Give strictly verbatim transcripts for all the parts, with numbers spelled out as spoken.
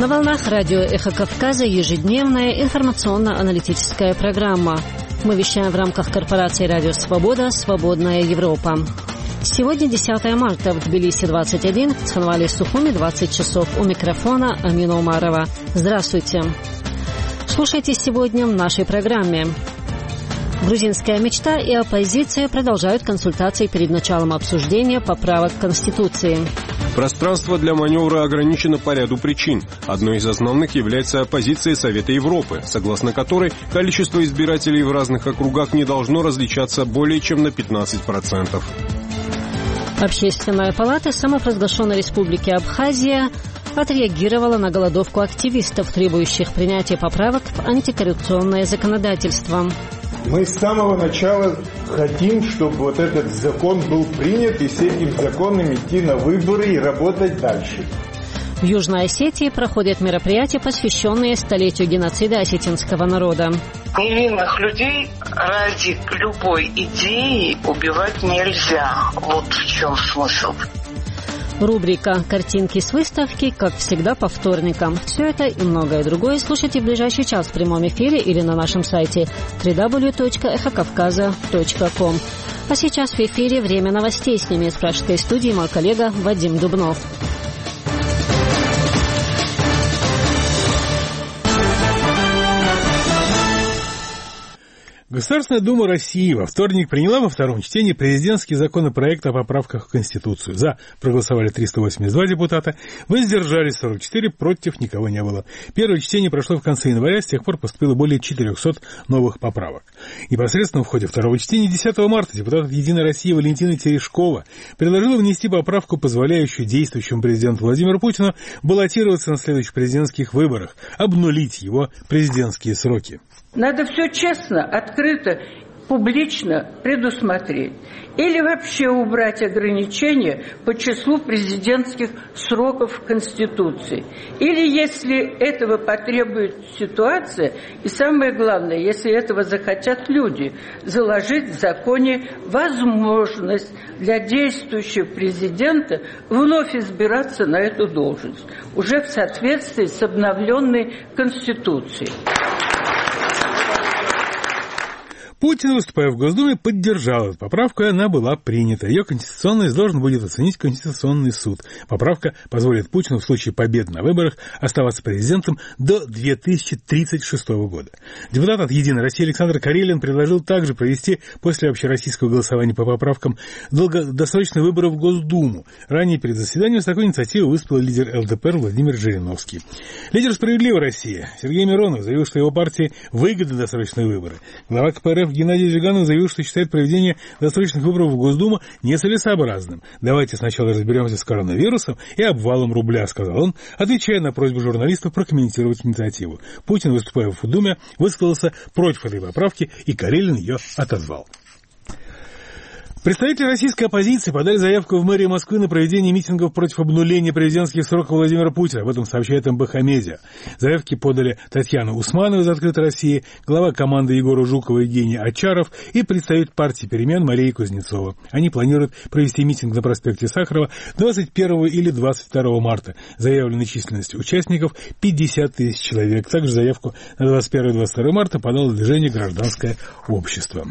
На волнах радио «Эхо Кавказа» ежедневная информационно-аналитическая программа. Мы вещаем в рамках корпорации «Радио Свобода. Свободная Европа». Сегодня десятое марта, в Тбилиси двадцать один, в Цхинвале Сухуми двадцать часов. У микрофона Амина Умарова. Здравствуйте. Слушайте сегодня в нашей программе. Грузинская мечта и оппозиция продолжают консультации перед началом обсуждения поправок к Конституции. Пространство для маневра ограничено по ряду причин. Одной из основных является позиция Совета Европы, согласно которой количество избирателей в разных округах не должно различаться более чем на пятнадцать процентов. Общественная палата самопровозглашенной республики Абхазия отреагировала на голодовку активистов, требующих принятия поправок в антикоррупционное законодательство. Мы с самого начала хотим, чтобы вот этот закон был принят, и с этим законом идти на выборы и работать дальше. В Южной Осетии проходят мероприятия, посвященные столетию геноцида осетинского народа. Невинных людей ради любой идеи убивать нельзя. Вот в чем смысл. Рубрика «Картинки с выставки», как всегда, по вторникам. Все это и многое другое слушайте в ближайший час в прямом эфире или на нашем сайте дабл ю дабл ю дабл ю точка эхо кавказа точка ком. А сейчас в эфире время новостей. С ними из пражской студии мой коллега Вадим Дубнов. Государственная Дума России во вторник приняла во втором чтении президентский законопроект о поправках в Конституцию. За проголосовали триста восемьдесят два депутата, воздержались сорок четыре, против никого не было. Первое чтение прошло в конце января, с тех пор поступило более четырехсот новых поправок. Непосредственно в ходе второго чтения десятого марта депутат от «Единой России» Валентина Терешкова предложила внести поправку, позволяющую действующему президенту Владимиру Путину баллотироваться на следующих президентских выборах, обнулить его президентские сроки. Надо все честно, открыто, публично предусмотреть. Или вообще убрать ограничения по числу президентских сроков в Конституции. Или, если этого потребует ситуация, и самое главное, если этого захотят люди, заложить в законе возможность для действующего президента вновь избираться на эту должность, уже в соответствии с обновленной Конституцией. Путин, выступая в Госдуме, поддержал эту поправку, и она была принята. Ее конституционность должен будет оценить Конституционный суд. Поправка позволит Путину в случае победы на выборах оставаться президентом до две тысячи тридцать шестого года. Депутат от «Единой России» Александр Карелин предложил также провести после общероссийского голосования по поправкам долгосрочные выборы в Госдуму. Ранее перед заседанием с такой инициативой выступил лидер эл дэ пэ эр Владимир Жириновский. Лидер «Справедливой России» Сергей Миронов заявил, что его партии выгодны досрочные выборы. Глава ка пэ эр эф Геннадий Зюганов заявил, что считает проведение досрочных выборов в Госдуму нецелесообразным. «Давайте сначала разберемся с коронавирусом и обвалом рубля», — сказал он, отвечая на просьбу журналистов прокомментировать инициативу. Путин, выступая в Думе, высказался против этой поправки, и Карелин ее отозвал. Представители российской оппозиции подали заявку в мэрию Москвы на проведение митингов против обнуления президентских сроков Владимира Путина. Об этом сообщает эм бэ ха Медиа. Заявки подали Татьяна Усманова из «Открытой России», глава команды Егора Жукова Евгений Очаров и представитель партии «Перемен» Мария Кузнецова. Они планируют провести митинг на проспекте Сахарова двадцать первого или двадцать второго марта. Заявленная численность участников пятьдесят тысяч человек. Также заявку на двадцать первого и двадцать второго марта подало движение «Гражданское общество».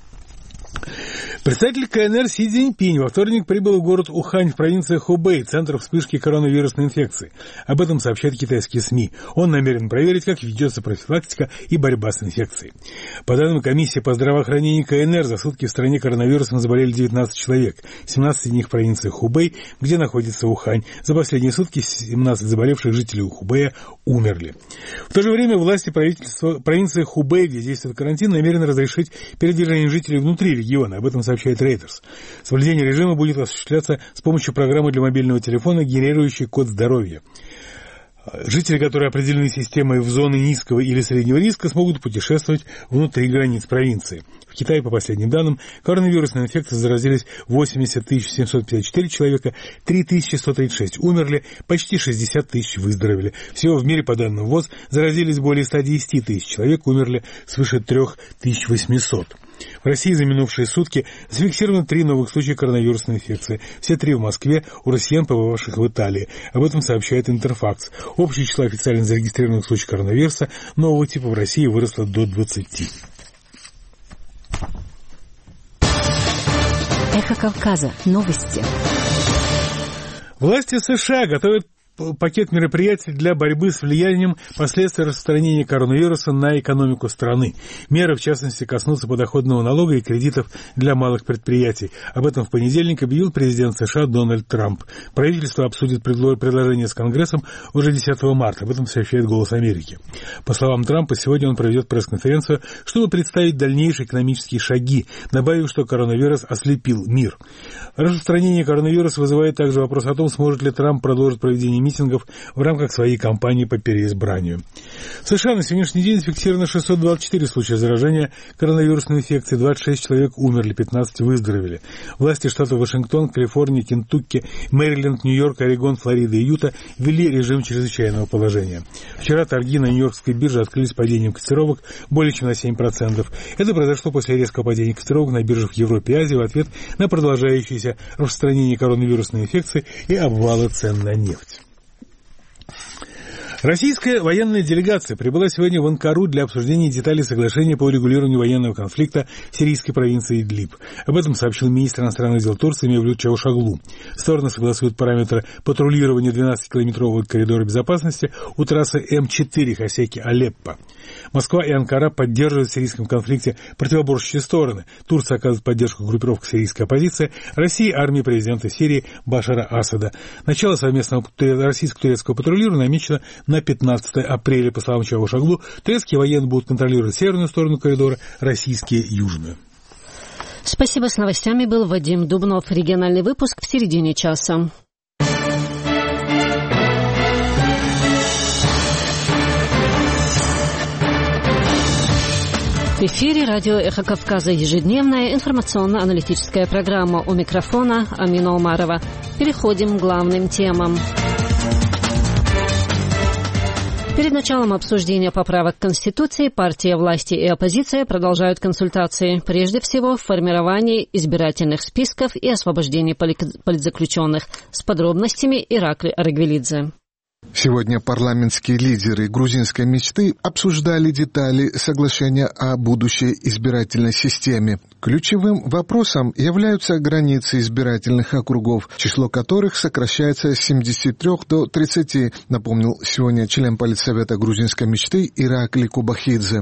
Представитель ка эн эр Си Цзиньпинь во вторник прибыл в город Ухань в провинции Хубэй, центр вспышки коронавирусной инфекции. Об этом сообщают китайские СМИ. Он намерен проверить, как ведется профилактика и борьба с инфекцией. По данным комиссии по здравоохранению ка эн эр, за сутки в стране коронавирусом заболели девятнадцать человек, семнадцать из них в провинции Хубэй, где находится Ухань. За последние сутки семнадцать заболевших жителей Хубэя умерли. В то же время власти правительства провинции Хубэй, где действует карантин, намерены разрешить передвижение жителей внутри региона. Об этом сообщает Reuters. Соблюдение режима будет осуществляться с помощью программы для мобильного телефона, генерирующей код здоровья. Жители, которые определены системой в зоны низкого или среднего риска, смогут путешествовать внутри границ провинции. В Китае, по последним данным, коронавирусной инфекцией заразились восемьдесят тысяч семьсот пятьдесят четыре человека, три тысячи сто тридцать шесть умерли, почти шестьдесят тысяч выздоровели. Всего в мире, по данным ВОЗ, заразились более ста десяти тысяч человек, умерли свыше три тысячи восемьсот. В России за минувшие сутки зафиксировано три новых случая коронавирусной инфекции. Все три в Москве, у россиян, побывавших в Италии. Об этом сообщает Интерфакс. Общее число официально зарегистрированных случаев коронавируса нового типа в России выросло до двадцати. Эхо Кавказа. Новости. Власти США готовят пакет мероприятий для борьбы с влиянием последствий распространения коронавируса на экономику страны. Меры, в частности, коснутся подоходного налога и кредитов для малых предприятий. Об этом в понедельник объявил президент США Дональд Трамп. Правительство обсудит предложение с Конгрессом уже десятого марта. Об этом сообщает «Голос Америки». По словам Трампа, сегодня он проведет пресс-конференцию, чтобы представить дальнейшие экономические шаги, добавив, что коронавирус ослепил мир. Распространение коронавируса вызывает также вопрос о том, сможет ли Трамп продолжить проведение митингов в рамках своей кампании по переизбранию. В США на сегодняшний день зафиксировано шестьсот двадцать четыре случая заражения коронавирусной инфекцией, двадцать шесть человек умерли, пятнадцать выздоровели. Власти штатов Вашингтон, Калифорния, Кентукки, Мэриленд, Нью-Йорк, Орегон, Флорида и Юта ввели режим чрезвычайного положения. Вчера торги на Нью-Йоркской бирже открылись с падением котировок более чем на семь процентов. Это произошло после резкого падения котировок на биржах в Европе и Азии в ответ на продолжающееся распространение коронавирусной инфекции и обвалы цен на нефть. Российская военная делегация прибыла сегодня в Анкару для обсуждения деталей соглашения по урегулированию военного конфликта в сирийской провинции Идлиб. Об этом сообщил министр иностранных дел Турции Мевлют Чавушоглу. Стороны согласуют параметры патрулирования двенадцатикилометрового коридора безопасности у трассы Эм четыре Хасеки-Алеппо. Москва и Анкара поддерживают в сирийском конфликте противоборствующие стороны. Турция оказывает поддержку группировкам сирийской оппозиции, Россия – армии президента Сирии Башара Асада. Начало совместного российско-турецкого патрулирования намечено на пятнадцатое апреля. По словам Чавушоглу, турецкие военные будут контролировать северную сторону коридора, российские – южную. Спасибо. С новостями был Вадим Дубнов. Региональный выпуск в середине часа. В эфире радио «Эхо Кавказа», ежедневная информационно-аналитическая программа. У микрофона Амина Умарова. Переходим к главным темам. Перед началом обсуждения поправок к Конституции партия власти и оппозиция продолжают консультации. Прежде всего, в формировании избирательных списков и освобождении политзаключенных. С подробностями Иракли Арагвелидзе. Сегодня парламентские лидеры грузинской мечты обсуждали детали соглашения о будущей избирательной системе. Ключевым вопросом являются границы избирательных округов, число которых сокращается с семидесяти трёх до тридцати, напомнил сегодня член Политсовета грузинской мечты Иракли Кубахидзе.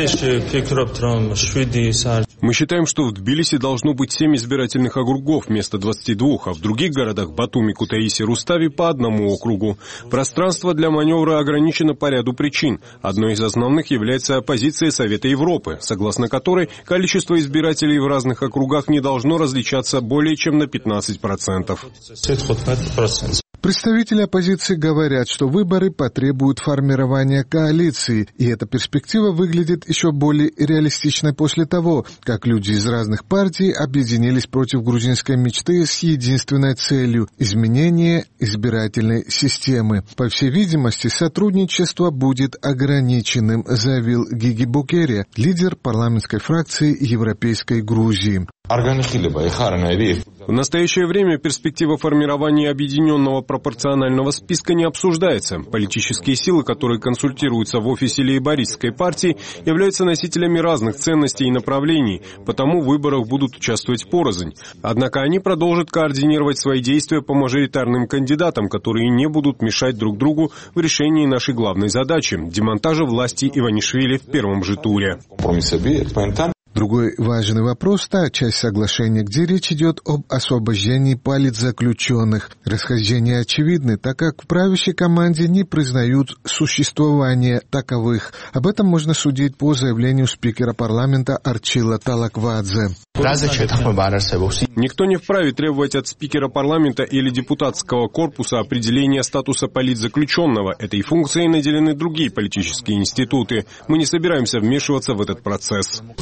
Мы считаем, что в Тбилиси должно быть семь избирательных округов вместо двадцати двух, а в других городах Батуми, Кутаиси, Рустави по одному округу. Пространство для маневра ограничено по ряду причин. Одной из основных является позиция Совета Европы, согласно которой количество избирателей в разных округах не должно различаться более чем на пятнадцать процентов. Представители оппозиции говорят, что выборы потребуют формирования коалиции, и эта перспектива выглядит еще более реалистичной после того, как люди из разных партий объединились против грузинской мечты с единственной целью – изменения избирательной системы. По всей видимости, сотрудничество будет ограниченным, заявил Гиги Букерия, лидер парламентской фракции Европейской Грузии. В настоящее время перспектива формирования объединенного пропорционального списка не обсуждается. Политические силы, которые консультируются в офисе лейбористской партии, являются носителями разных ценностей и направлений, потому в выборах будут участвовать порознь. Однако они продолжат координировать свои действия по мажоритарным кандидатам, которые не будут мешать друг другу в решении нашей главной задачи – демонтажа власти Иванишвили в первом же туре. Другой важный вопрос – та часть соглашения, где речь идет об освобождении политзаключенных. Расхождения очевидны, так как в правящей команде не признают существование таковых. Об этом можно судить по заявлению спикера парламента Арчила Талаквадзе. Никто не вправе требовать от спикера парламента или депутатского корпуса определения статуса политзаключенного. Этой функцией наделены другие политические институты. Мы не собираемся вмешиваться в этот процесс.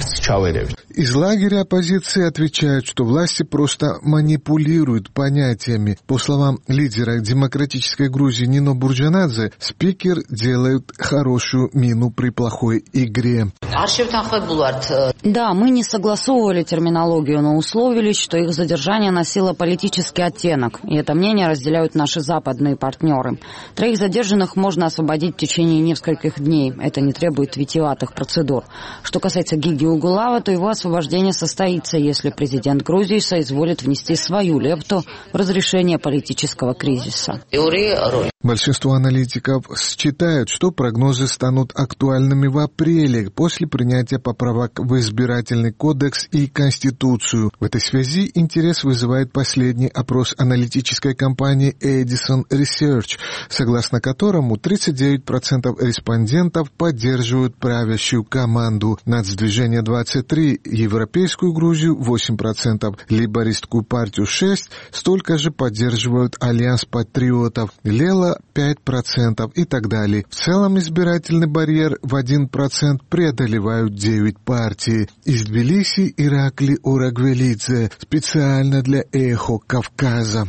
Из лагеря оппозиции отвечают, что власти просто манипулируют понятиями. По словам лидера демократической Грузии Нино Бурджанадзе, спикер делает хорошую мину при плохой игре. Да, мы не согласовывали терминологию, но условились, что их задержание носило политический оттенок, и это мнение разделяют наши западные партнеры. Троих задержанных можно освободить в течение нескольких дней. Это не требует витиеватых процедур. Что касается Гиги Угулава, то его освобождение состоится, если президент Грузии соизволит внести свою лепту в разрешение политического кризиса. Большинство аналитиков считают, что прогнозы станут актуальными в апреле после принятия поправок в избирательный кодекс и Конституцию. В этой связи интерес вызывает последний опрос аналитической компании Edison Research, согласно которому тридцать девять процентов респондентов поддерживают правящую команду, Нацдвижение двадцать три, Европейскую Грузию восемь процентов, Лейбористскую партию шесть процентов, столько же поддерживают Альянс патриотов, Лела пять процентов и так далее. В целом избирательный барьер в один процент преодолевают девять партий. Из Тбилиси Иракли Урагвелидзе специально для Эхо Кавказа.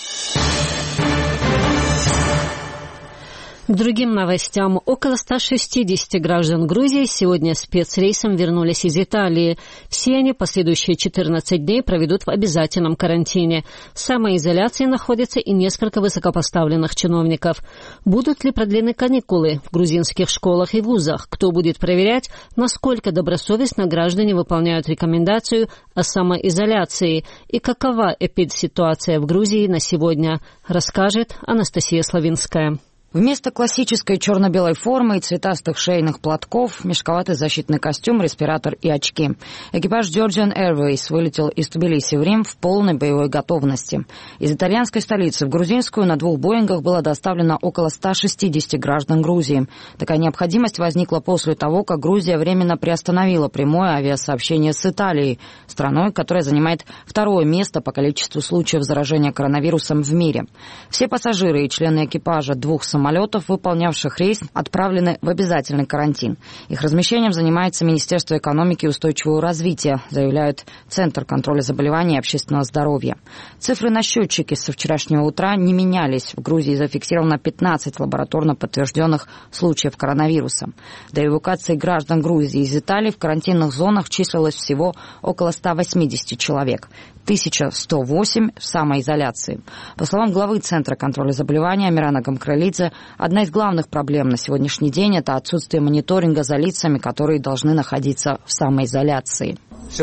К другим новостям. Около ста шестидесяти граждан Грузии сегодня спецрейсом вернулись из Италии. Все они последующие четырнадцать дней проведут в обязательном карантине. В самоизоляции находятся и несколько высокопоставленных чиновников. Будут ли продлены каникулы в грузинских школах и вузах? Кто будет проверять, насколько добросовестно граждане выполняют рекомендацию о самоизоляции? И какова эпидситуация в Грузии на сегодня, расскажет Анастасия Славинская. Вместо классической черно-белой формы и цветастых шейных платков мешковатый защитный костюм, респиратор и очки. Экипаж Georgian Airways вылетел из Тбилиси в Рим в полной боевой готовности. Из итальянской столицы в грузинскую на двух Боингах было доставлено около ста шестидесяти граждан Грузии. Такая необходимость возникла после того, как Грузия временно приостановила прямое авиасообщение с Италией, страной, которая занимает второе место по количеству случаев заражения коронавирусом в мире. Все пассажиры и члены экипажа двух самолетов самолетов, выполнявших рейс, отправлены в обязательный карантин. Их размещением занимается Министерство экономики и устойчивого развития, заявляют Центр контроля заболеваний и общественного здоровья. Цифры на счетчике со вчерашнего утра не менялись. В Грузии зафиксировано пятнадцать лабораторно подтвержденных случаев коронавируса. До эвакуации граждан Грузии из Италии в карантинных зонах числилось всего около ста восьмидесяти человек. тысяча сто восемь в самоизоляции. По словам главы Центра контроля заболеваний Амирана Гамкралидзе, одна из главных проблем на сегодняшний день – это отсутствие мониторинга за лицами, которые должны находиться в самоизоляции.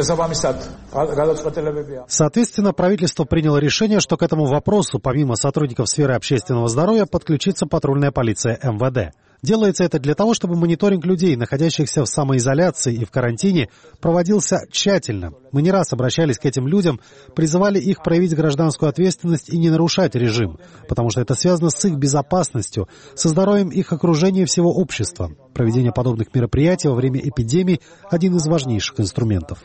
Соответственно, правительство приняло решение, что к этому вопросу, помимо сотрудников сферы общественного здоровья, подключится патрульная полиция эм вэ дэ. Делается это для того, чтобы мониторинг людей, находящихся в самоизоляции и в карантине, проводился тщательно. Мы не раз обращались к этим людям, призывали их проявить гражданскую ответственность и не нарушать режим, потому что это связано с их безопасностью, со здоровьем их окружения и всего общества. Проведение подобных мероприятий во время эпидемии – один из важнейших инструментов.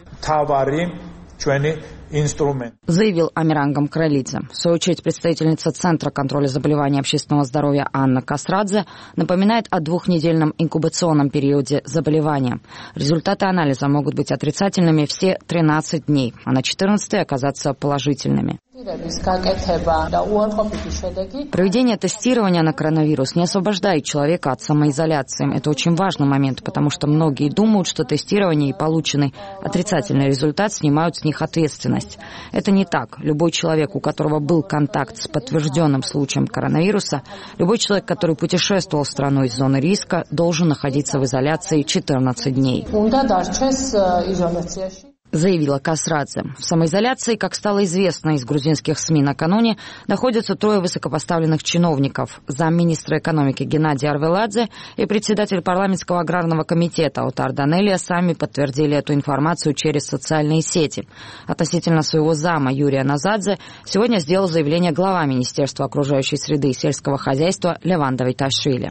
Заявил Амиран Гамкралидзе. В свою очередь, представительница Центра контроля заболеваний общественного здоровья Анна Касрадзе напоминает о двухнедельном инкубационном периоде заболевания. Результаты анализа могут быть отрицательными все тринадцать дней, а на четырнадцатый оказаться положительными. Проведение тестирования на коронавирус не освобождает человека от самоизоляции. Это очень важный момент, потому что многие думают, что тестирование и полученный отрицательный результат снимают с них ответственность. Это не так. Любой человек, у которого был контакт с подтвержденным случаем коронавируса, любой человек, который путешествовал в страну из зоны риска, должен находиться в изоляции четырнадцать дней. Заявила Касрадзе. В самоизоляции, как стало известно из грузинских СМИ накануне, находятся трое высокопоставленных чиновников. Замминистра экономики Геннадий Арвеладзе и председатель парламентского аграрного комитета Отар Данелия сами подтвердили эту информацию через социальные сети. Относительно своего зама Юрия Назадзе сегодня сделал заявление глава Министерства окружающей среды и сельского хозяйства Леван Давиташвили.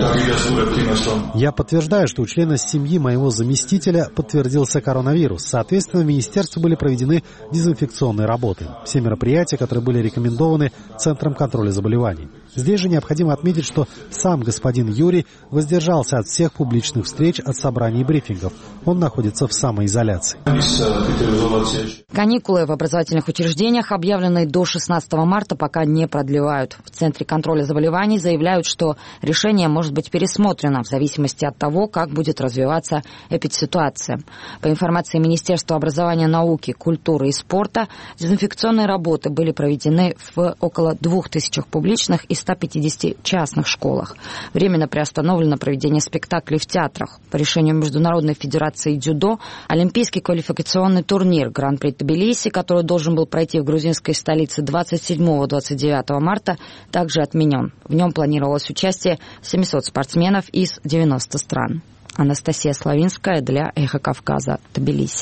Я подтверждаю, что у члена семьи моего заместителя подтвердился коронавирус. Соответственно, в министерстве были проведены дезинфекционные работы. Все мероприятия, которые были рекомендованы Центром контроля заболеваний. Здесь же необходимо отметить, что сам господин Юрий воздержался от всех публичных встреч, от собраний и брифингов. Он находится в самоизоляции. Каникулы в образовательных учреждениях, объявленные до шестнадцатого марта, пока не продлевают. В Центре контроля заболеваний заявляют, что решение может быть пересмотрено в зависимости от того, как будет развиваться эпидситуация. По информации Министерства образования, науки, культуры и спорта, дезинфекционные работы были проведены в около двух тысячах публичных и ста пятидесяти частных школах. Временно приостановлено проведение спектаклей в театрах. По решению Международной федерации дзюдо, Олимпийский квалификационный турнир Гран-при Тбилиси, который должен был пройти в грузинской столице двадцать седьмого — двадцать девятого марта, также отменен. В нем планировалось участие семисот спортсменов из девяноста стран. Анастасия Славинская для «Эхо Кавказа», Тбилиси.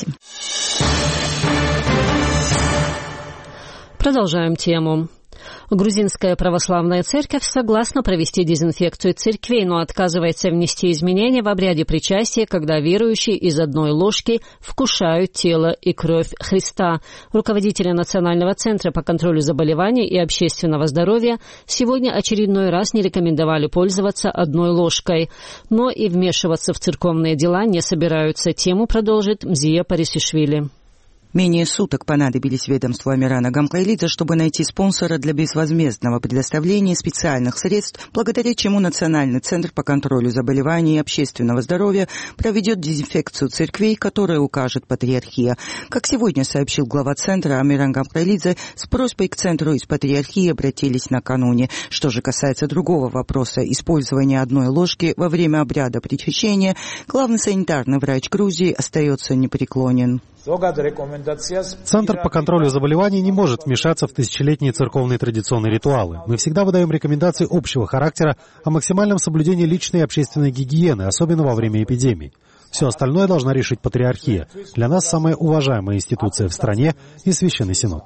Продолжаем тему. Грузинская православная церковь согласна провести дезинфекцию церквей, но отказывается внести изменения в обряде причастия, когда верующие из одной ложки вкушают тело и кровь Христа. Руководители Национального центра по контролю заболеваний и общественного здоровья сегодня очередной раз не рекомендовали пользоваться одной ложкой. Но и вмешиваться в церковные дела не собираются. Тему продолжит Мзия Парисишвили. Менее суток понадобились ведомству Амирана Гамкайлидзе, чтобы найти спонсора для безвозмездного предоставления специальных средств, благодаря чему Национальный центр по контролю заболеваний и общественного здоровья проведет дезинфекцию церквей, которые укажет Патриархия. Как сегодня сообщил глава центра Амиран Гамкайлидзе, с просьбой к центру из Патриархии обратились накануне. Что же касается другого вопроса, использования одной ложки во время обряда причащения, главный санитарный врач Грузии остается непреклонен. Центр по контролю заболеваний не может вмешаться в тысячелетние церковные традиционные ритуалы. Мы всегда выдаем рекомендации общего характера о максимальном соблюдении личной и общественной гигиены, особенно во время эпидемий. Все остальное должна решить Патриархия. Для нас самая уважаемая институция в стране и Священный Синод.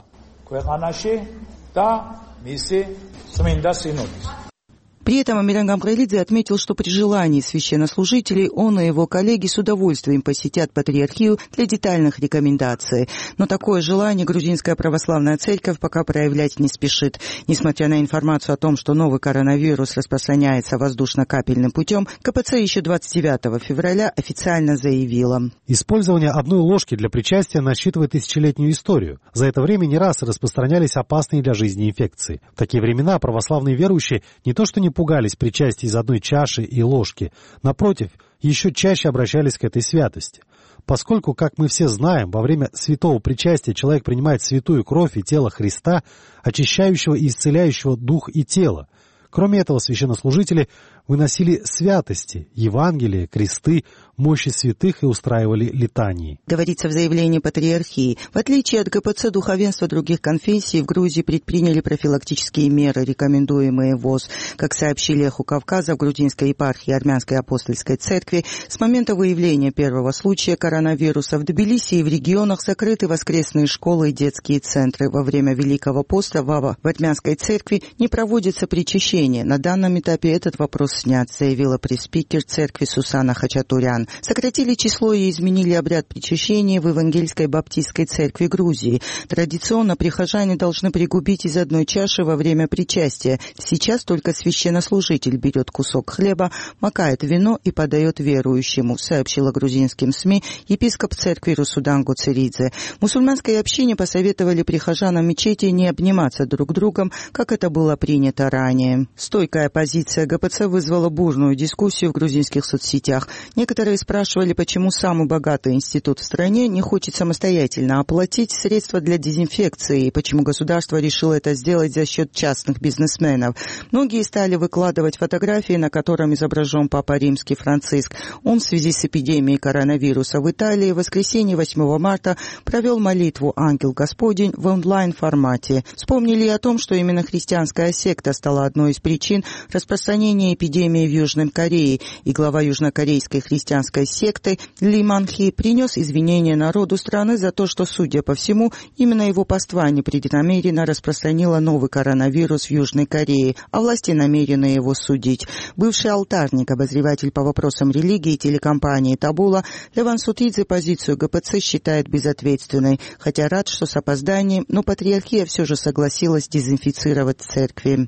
При этом Амиран Гамкайлидзе отметил, что при желании священнослужителей он и его коллеги с удовольствием посетят Патриархию для детальных рекомендаций. Но такое желание грузинская православная церковь пока проявлять не спешит. Несмотря на информацию о том, что новый коронавирус распространяется воздушно-капельным путем, КПЦ еще двадцать девятого февраля официально заявила: использование одной ложки для причастия насчитывает тысячелетнюю историю. За это время не раз распространялись опасные для жизни инфекции. В такие времена православные верующие не то что не пугались причастия из одной чаши и ложки. Напротив, еще чаще обращались к этой святости. Поскольку, как мы все знаем, во время святого причастия человек принимает святую кровь и тело Христа, очищающего и исцеляющего дух и тело. Кроме этого, священнослужители выносили святости, Евангелие, кресты, мощи святых и устраивали литании. Говорится в заявлении Патриархии. В отличие от ГПЦ, духовенства других конфессий в Грузии предприняли профилактические меры, рекомендуемые ВОЗ. Как сообщили «Эху Кавказа», в грузинской епархии Армянской апостольской церкви с момента выявления первого случая коронавируса в Тбилиси и в регионах закрыты воскресные школы и детские центры. Во время Великого поста в Армянской церкви не проводится причащение. На данном этапе этот вопрос снят, заявила пресс-спикер церкви Сусана Хачатурян. Сократили число и изменили обряд причащения в Евангельской баптистской церкви Грузии. Традиционно прихожане должны пригубить из одной чаши во время причастия. Сейчас только священнослужитель берет кусок хлеба, макает вино и подает верующему, сообщила грузинским СМИ епископ церкви Русудан Гуцеридзе. Мусульманской общине посоветовали прихожанам мечети не обниматься друг другом, как это было принято ранее. Стойкая позиция ГПЦ вызвала бурную дискуссию в грузинских соцсетях. Некоторые спрашивали, почему самый богатый институт в стране не хочет самостоятельно оплатить средства для дезинфекции, и почему государство решило это сделать за счет частных бизнесменов. Многие стали выкладывать фотографии, на котором изображен Папа Римский Франциск. Он в связи с эпидемией коронавируса в Италии в воскресенье восьмого марта провел молитву «Ангел Господень» в онлайн-формате. Вспомнили и о том, что именно христианская секта стала одной из причин распространения эпидемии в Южной Корее, и глава южнокорейской христианской секты Ли Манхи принес извинения народу страны за то, что, судя по всему, именно его паства непреднамеренно распространила новый коронавирус в Южной Корее, а власти намерены его судить. Бывший алтарник, обозреватель по вопросам религии телекомпании «Табула» Леван Сутидзе позицию ГПЦ считает безответственной, хотя рад, что с опозданием, но Патриархия все же согласилась дезинфицировать церкви.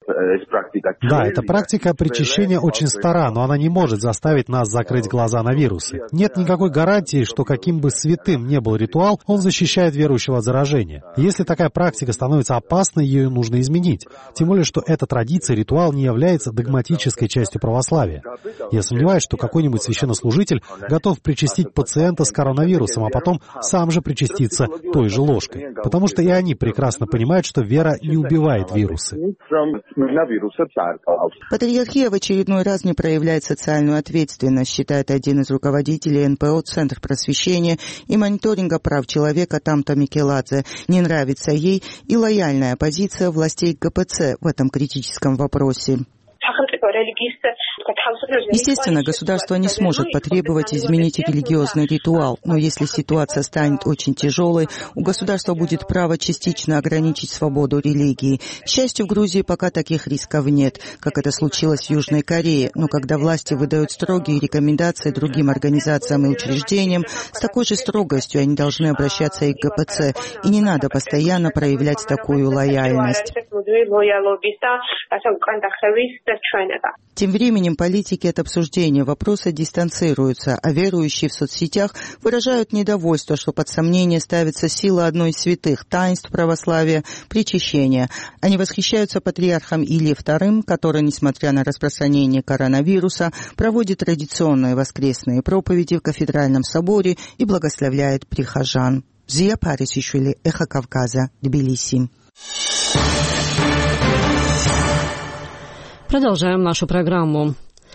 Да, эта практика причащения очень стара, но она не может заставить нас закрыть глаза на вирусы. Нет никакой гарантии, что каким бы святым ни был ритуал, он защищает верующего от заражения. Если такая практика становится опасной, ее нужно изменить. Тем более, что эта традиция, ритуал не является догматической частью православия. Я сомневаюсь, что какой-нибудь священнослужитель готов причастить пациента с коронавирусом, а потом сам же причаститься той же ложкой. Потому что и они прекрасно понимают, что вера не убивает вирусы. Патриархия в очередной раз не проявляет социальную ответственность, считает один из руководителей эн пэ о «Центр просвещения и мониторинга прав человека» Тамта Микеладзе. Не нравится ей и лояльная позиция властей ка пэ цэ в этом критическом вопросе. Естественно, государство не сможет потребовать изменить религиозный ритуал, но если ситуация станет очень тяжелой, у государства будет право частично ограничить свободу религии. К счастью, в Грузии пока таких рисков нет, как это случилось в Южной Корее, но когда власти выдают строгие рекомендации другим организациям и учреждениям, с такой же строгостью они должны обращаться и к ка пэ цэ, и не надо постоянно проявлять такую лояльность. Тем временем политики от обсуждения вопроса дистанцируются, а верующие в соцсетях выражают недовольство, что под сомнение ставится сила одной из святых таинств православия – причащения. Они восхищаются патриархом Ильей вторым, который, несмотря на распространение коронавируса, проводит традиционные воскресные проповеди в кафедральном соборе и благословляет прихожан. Зия Парисишвили, Эхо Кавказа, Тбилиси. Продолжаем нашу программу.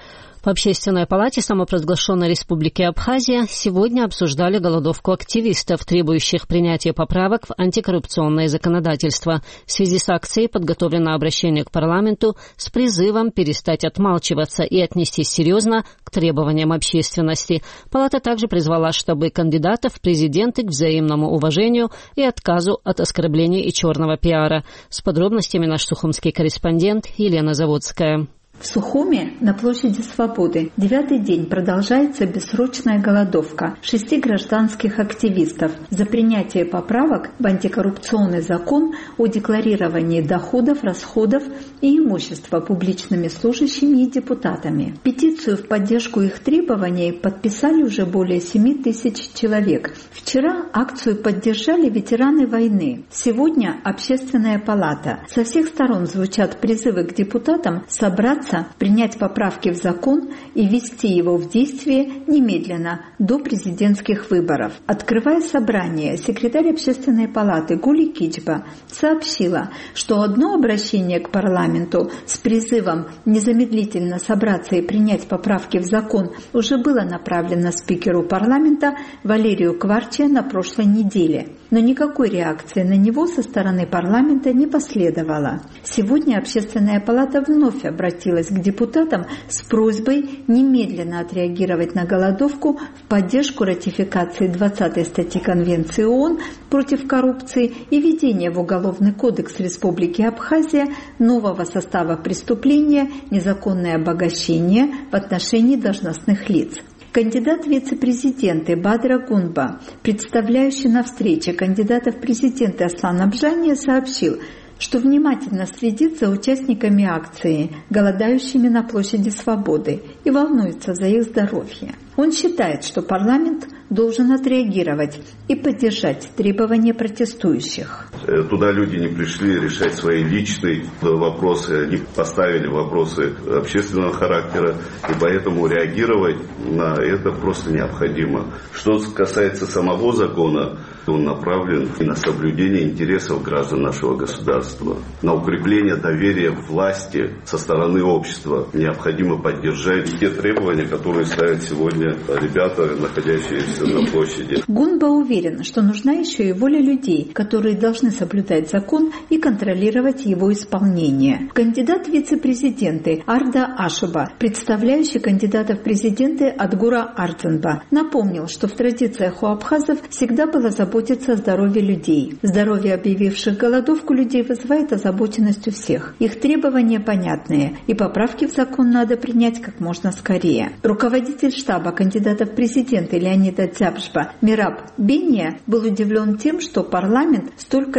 В Общественной палате самопровозглашенной Республики Абхазия сегодня обсуждали голодовку активистов, требующих принятия поправок в антикоррупционное законодательство. В связи с акцией подготовлено обращение к парламенту с призывом перестать отмалчиваться и отнестись серьезно к требованиям общественности. Палата также призвала штабы кандидатов в президенты к взаимному уважению и отказу от оскорблений и черного пиара. С подробностями наш сухумский корреспондент Елена Заводская. В Сухуме на площади Свободы девятый день продолжается бессрочная голодовка шести гражданских активистов за принятие поправок в антикоррупционный закон о декларировании доходов, расходов и имущества публичными служащими и депутатами. Петицию в поддержку их требований подписали уже более семи тысяч человек. Вчера акцию поддержали ветераны войны. Сегодня Общественная палата. Со всех сторон звучат призывы к депутатам собраться, принять поправки в закон и ввести его в действие немедленно до президентских выборов. Открывая собрание, секретарь Общественной палаты Гули Кичба сообщила, что одно обращение к парламенту с призывом незамедлительно собраться и принять поправки в закон уже было направлено спикеру парламента Валерию Кварче на прошлой неделе. Но никакой реакции на него со стороны парламента не последовало. Сегодня Общественная палата вновь обратилась к депутатам с просьбой немедленно отреагировать на голодовку в поддержку ратификации двадцатой статьи Конвенции ООН против коррупции и введения в Уголовный кодекс Республики Абхазия нового состава преступления «Незаконное обогащение» в отношении должностных лиц. Кандидат в вице-президенты Бадра Гунба, представляющий на встрече кандидата в президенты Аслан Абжания, сообщил, что внимательно следит за участниками акции, голодающими на площади Свободы, и волнуется за их здоровье. Он считает, что парламент должен отреагировать и поддержать требования протестующих. Туда люди не пришли решать свои личные вопросы, они поставили вопросы общественного характера, и поэтому реагировать на это просто необходимо. Что касается самого закона, он направлен на соблюдение интересов граждан нашего государства, на укрепление доверия к власти со стороны общества. Необходимо поддержать те требования, которые ставят сегодня ребята, находящиеся на площади. Гунба уверен, что нужна еще и воля людей, которые должны соблюдать закон и контролировать его исполнение. Кандидат в вице-президенты Арда Ашуба, представляющий кандидата в президенты Адгура Ардзенба, напомнил, что в традициях у абхазов всегда было заботиться о здоровье людей. Здоровье объявивших голодовку людей вызывает озабоченность у всех. Их требования понятные, и поправки в закон надо принять как можно скорее. Руководитель штаба кандидата в президенты Леонида Дзябжба Мираб Бения был удивлен тем, что парламент столько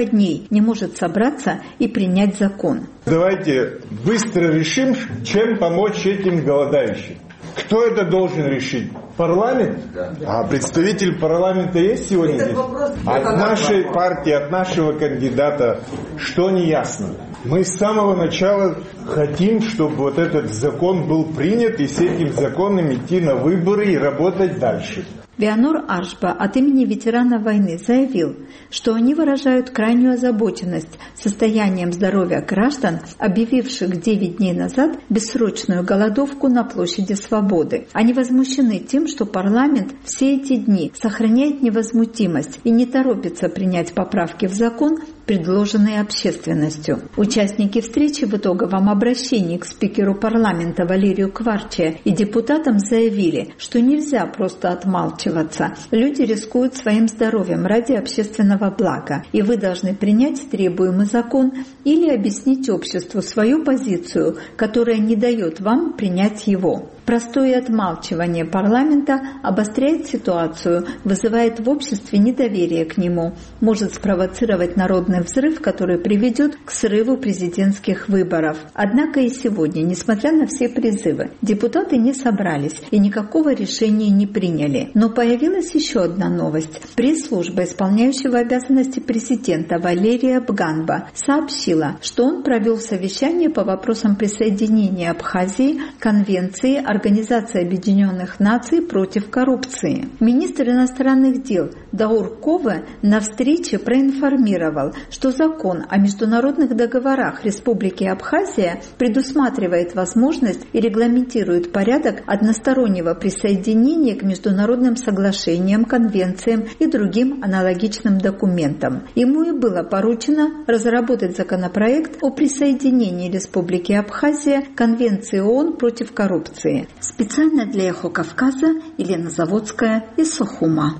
несколько дней не может собраться и принять закон. Давайте быстро решим, чем помочь этим голодающим. Кто это должен решить? Парламент? А представитель парламента есть сегодня здесь? От нашей партии, от нашего кандидата, что не ясно? Мы с самого начала хотим, чтобы вот этот закон был принят, и с этим законом идти на выборы и работать дальше. Вианор Ашба от имени ветеранов войны заявил, что они выражают крайнюю озабоченность состоянием здоровья граждан, объявивших девять дней назад бессрочную голодовку на площади Свободы. Они возмущены тем, что парламент все эти дни сохраняет невозмутимость и не торопится принять поправки в закон, предложенные общественностью. Участники встречи в итоговом обращении к спикеру парламента Валерию Кварче и депутатам заявили, что нельзя просто отмалчиваться. Люди рискуют своим здоровьем ради общественного блага, и вы должны принять требуемый закон или объяснить обществу свою позицию, которая не дает вам принять его. Простое отмалчивание парламента обостряет ситуацию, вызывает в обществе недоверие к нему, может спровоцировать народный взрыв, который приведет к срыву президентских выборов. Однако и сегодня, несмотря на все призывы, депутаты не собрались и никакого решения не приняли. Но появилась еще одна новость. Пресс-служба исполняющего обязанности президента Валерия Бганба сообщила, что он провел совещание по вопросам присоединения Абхазии к Конвенции Организации Объединенных Наций против коррупции. Министр иностранных дел Даур Кове на встрече проинформировал, что закон о международных договорах Республики Абхазия предусматривает возможность и регламентирует порядок одностороннего присоединения к международным соглашениям, конвенциям и другим аналогичным документам. Ему и было поручено разработать законопроект о присоединении Республики Абхазия к Конвенции ООН против коррупции. Специально для «Эхо Кавказа» Елена Заводская из Сухума.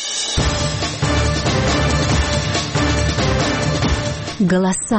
Голоса.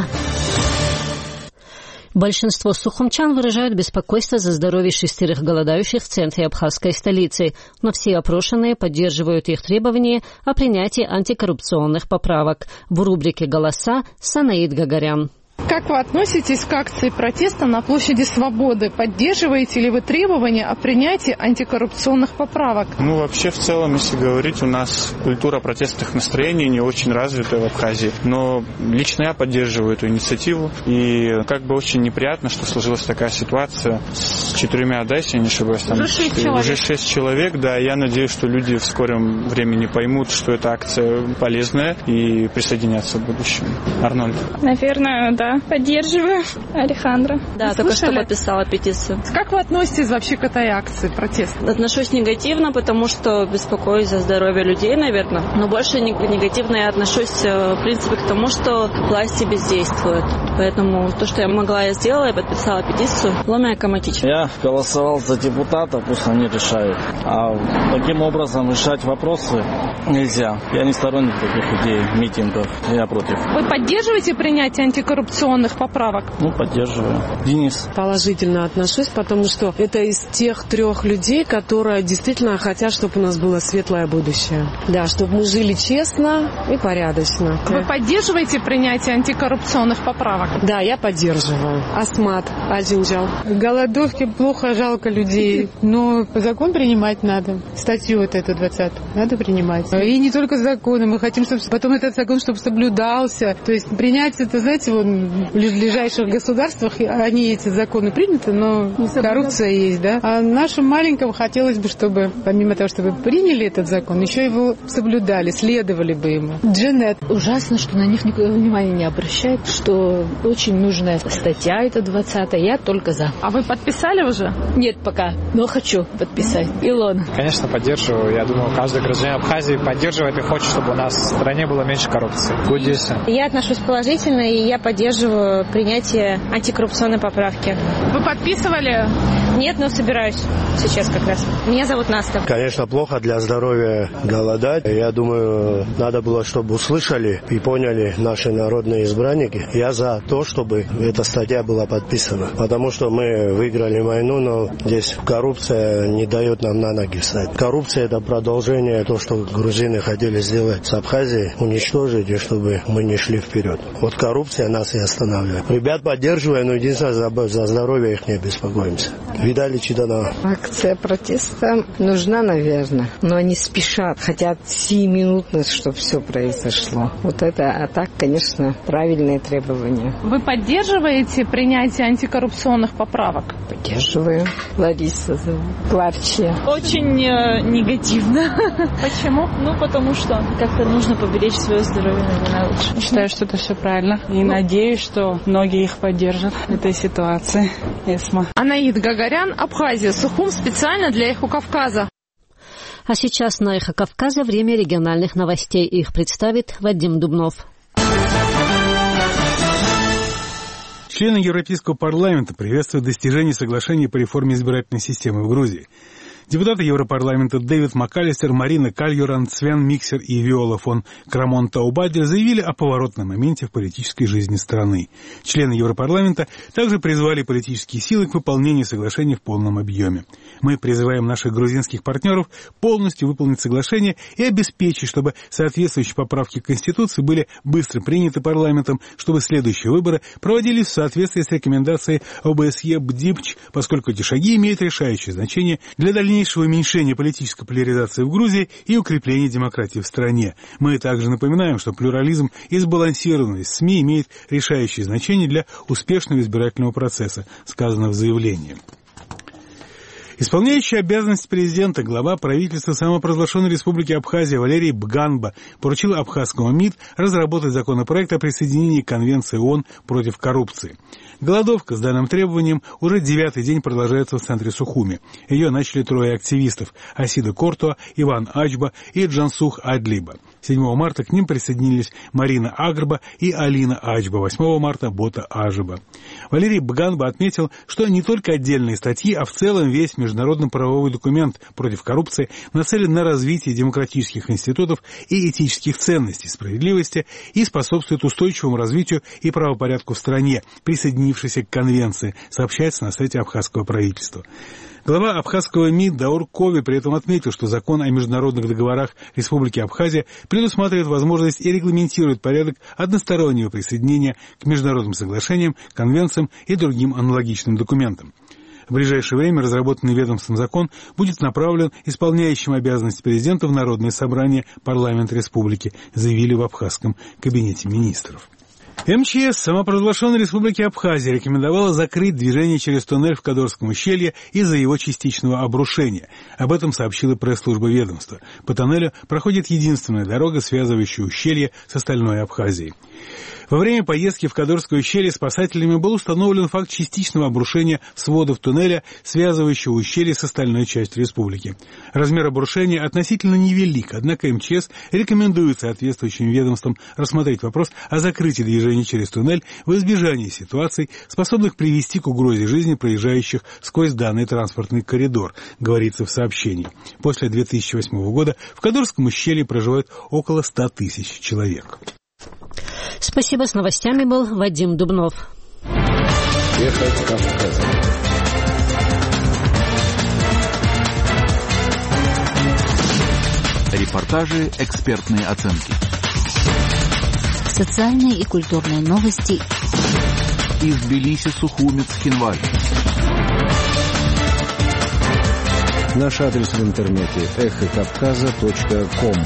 Большинство сухумчан выражают беспокойство за здоровье шестерых голодающих в центре абхазской столицы, но все опрошенные поддерживают их требования о принятии антикоррупционных поправок. В рубрике «Голоса» Санаид Гагарян. Как вы относитесь к акции протеста на площади Свободы? Поддерживаете ли вы требования о принятии антикоррупционных поправок? Ну, вообще, в целом, если говорить, у нас культура протестных настроений не очень развитая в Абхазии. Но лично я поддерживаю эту инициативу. И как бы очень неприятно, что сложилась такая ситуация с четырьмя, да, если я не ошибаюсь, там уже шесть человек. Уже шесть человек, да. Я надеюсь, что люди в скором времени поймут, что эта акция полезная и присоединятся в будущем. Арнольд. Наверное, да. Поддерживаю Алехандро. Да, Вы только слушали? что подписала петицию. Как вы относитесь вообще к этой акции протеста? Отношусь негативно, потому что беспокоюсь за здоровье людей, наверное. Но больше негативно я отношусь, в принципе, к тому, что власти бездействуют. Поэтому то, что я могла, я сделала, я подписала петицию. Ломя Каматича. Я голосовал за депутата, пусть они решают. А таким образом решать вопросы нельзя. Я не сторонник таких идей, митингов. Я против. Вы поддерживаете принятие антикоррупционных поправок? Ну, поддерживаю. Денис. Положительно отношусь, потому что это из тех трех людей, которые действительно хотят, чтобы у нас было светлое будущее. Да, чтобы мы жили честно и порядочно. Вы поддерживаете принятие антикоррупционных поправок? Да, я поддерживаю. Асмат Аджинджал. Голодовки плохо, жалко людей, но закон принимать надо. Статью вот эту двадцатую надо принимать. И не только законы, мы хотим, чтобы потом этот закон чтобы соблюдался. То есть принять это, знаете, вот в ближайших государствах они эти законы приняты, но коррупция есть, да. А нашим маленьким хотелось бы, чтобы помимо того, чтобы приняли этот закон, еще его соблюдали, следовали бы ему. Джанет. Ужасно, что на них никакого внимания не обращают, что очень нужная статья, это двадцатая, я только за. А вы подписали уже? Нет пока, но хочу подписать. Илона. Конечно, поддерживаю. Я думаю, каждый гражданин Абхазии поддерживает и хочет, чтобы у нас в стране было меньше коррупции. Good. Я отношусь положительно, и я поддерживаю поддерживаю принятие антикоррупционной поправки. Вы подписывали? Нет, но собираюсь сейчас как раз. Меня зовут Настя. Конечно, плохо для здоровья голодать. Я думаю, надо было, чтобы услышали и поняли наши народные избранники. Я за то, чтобы эта статья была подписана. Потому что мы выиграли войну, но здесь коррупция не дает нам на ноги встать. Коррупция – это продолжение того, что грузины хотели сделать с Абхазией, уничтожить, и чтобы мы не шли вперед. Вот коррупция нас и останавливает. Ребят поддерживаю, но единственное, за, за здоровье их не беспокоимся. Видали Чиданова? Акция протеста нужна, наверное, но они спешат, хотят сиюминутно, чтобы все произошло. Вот это, а так, конечно, правильные требования. Вы поддерживаете принятие антикоррупционных поправок? Поддерживаю. Лариса зовут. Кларчия. Очень э, негативно. Почему? Ну, потому что как-то нужно поберечь свое здоровье, наверное, лучше. Считаю, что это все правильно. И ну, надеюсь, что многие их поддержат в этой ситуации. Эсма. Анаид Гагарян, Абхазия, Сухум, специально для Эхо Кавказа. А сейчас на Эхо Кавказа время региональных новостей. Их представит Вадим Дубнов. Члены Европейского парламента приветствуют достижение соглашения по реформе избирательной системы в Грузии. Депутаты Европарламента Дэвид МакАлистер, Марина Кальюран, Свен Миксер и Виола фон Крамон-Таубадер заявили о поворотном моменте в политической жизни страны. Члены Европарламента также призвали политические силы к выполнению соглашения в полном объеме. Мы призываем наших грузинских партнеров полностью выполнить соглашение и обеспечить, чтобы соответствующие поправки к Конституции были быстро приняты парламентом, чтобы следующие выборы проводились в соответствии с рекомендацией ОБСЕ-БДИПЧ, поскольку эти шаги имеют решающее значение для дальнейшего уменьшения политической поляризации в Грузии и укрепления демократии в стране. Мы также напоминаем, что плюрализм и сбалансированность СМИ имеют решающее значение для успешного избирательного процесса, сказано в заявлении. Исполняющий обязанности президента, глава правительства самопровозглашенной республики Абхазия Валерий Бганба поручил абхазскому МИД разработать законопроект о присоединении к Конвенции ООН против коррупции. Голодовка с данным требованием уже девятый день продолжается в центре Сухуми. Ее начали трое активистов – Асида Кортуа, Иван Ачба и Джансух Адлиба. седьмого марта к ним присоединились Марина Агрба и Алина Ачба, восьмого марта – Бота Ажиба. Валерий Бганба отметил, что не только отдельные статьи, а в целом весь международно-правовой документ против коррупции нацелен на развитие демократических институтов и этических ценностей, справедливости и способствует устойчивому развитию и правопорядку в стране, присоединившейся к конвенции, сообщается на сайте абхазского правительства. Глава абхазского МИД Даур Кови при этом отметил, что закон о международных договорах Республики Абхазия предусматривает возможность и регламентирует порядок одностороннего присоединения к международным соглашениям, конвенциям и другим аналогичным документам. В ближайшее время разработанный ведомством закон будет направлен исполняющим обязанности президента в Народное собрание парламента республики, заявили в абхазском кабинете министров. МЧС самопровозглашенной республики Абхазия рекомендовала закрыть движение через туннель в Кадорском ущелье из-за его частичного обрушения. Об этом сообщила пресс-служба ведомства. По тоннелю проходит единственная дорога, связывающая ущелье с остальной Абхазией. Во время поездки в Кадорское ущелье спасателями был установлен факт частичного обрушения сводов туннеля, связывающего ущелье с остальной частью республики. Размер обрушения относительно невелик, однако МЧС рекомендует соответствующим ведомствам рассмотреть вопрос о закрытии движения через туннель в избежании ситуаций, способных привести к угрозе жизни проезжающих сквозь данный транспортный коридор, говорится в сообщении. После две тысячи восьмого года в Кадорском ущелье проживают около ста тысяч человек. Спасибо. С новостями был Вадим Дубнов. Эхо Кавказа. Репортажи, экспертные оценки. Социальные и культурные новости. Из Тбилиси, Сухуми, Цхинвали. Наш адрес в интернете эхо кавказа точка ком.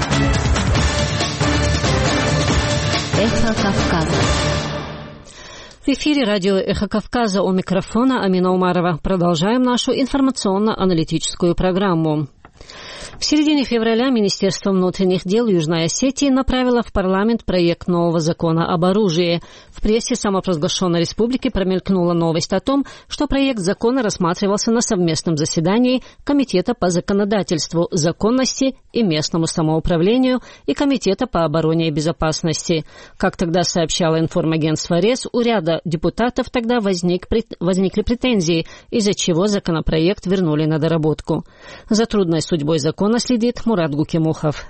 Эхо Кавказа. В эфире радио «Эхо Кавказа», у микрофона Амина Умарова. Продолжаем нашу информационно-аналитическую программу. В середине февраля Министерство внутренних дел Южной Осетии направило в парламент проект нового закона об оружии. В прессе самопровозглашенной республики промелькнула новость о том, что проект закона рассматривался на совместном заседании Комитета по законодательству, законности и местному самоуправлению и Комитета по обороне и безопасности. Как тогда сообщало информагентство РЕС, у ряда депутатов тогда возник, возникли претензии, из-за чего законопроект вернули на доработку. За трудной судьбой закона следит Мурат Гукимухов.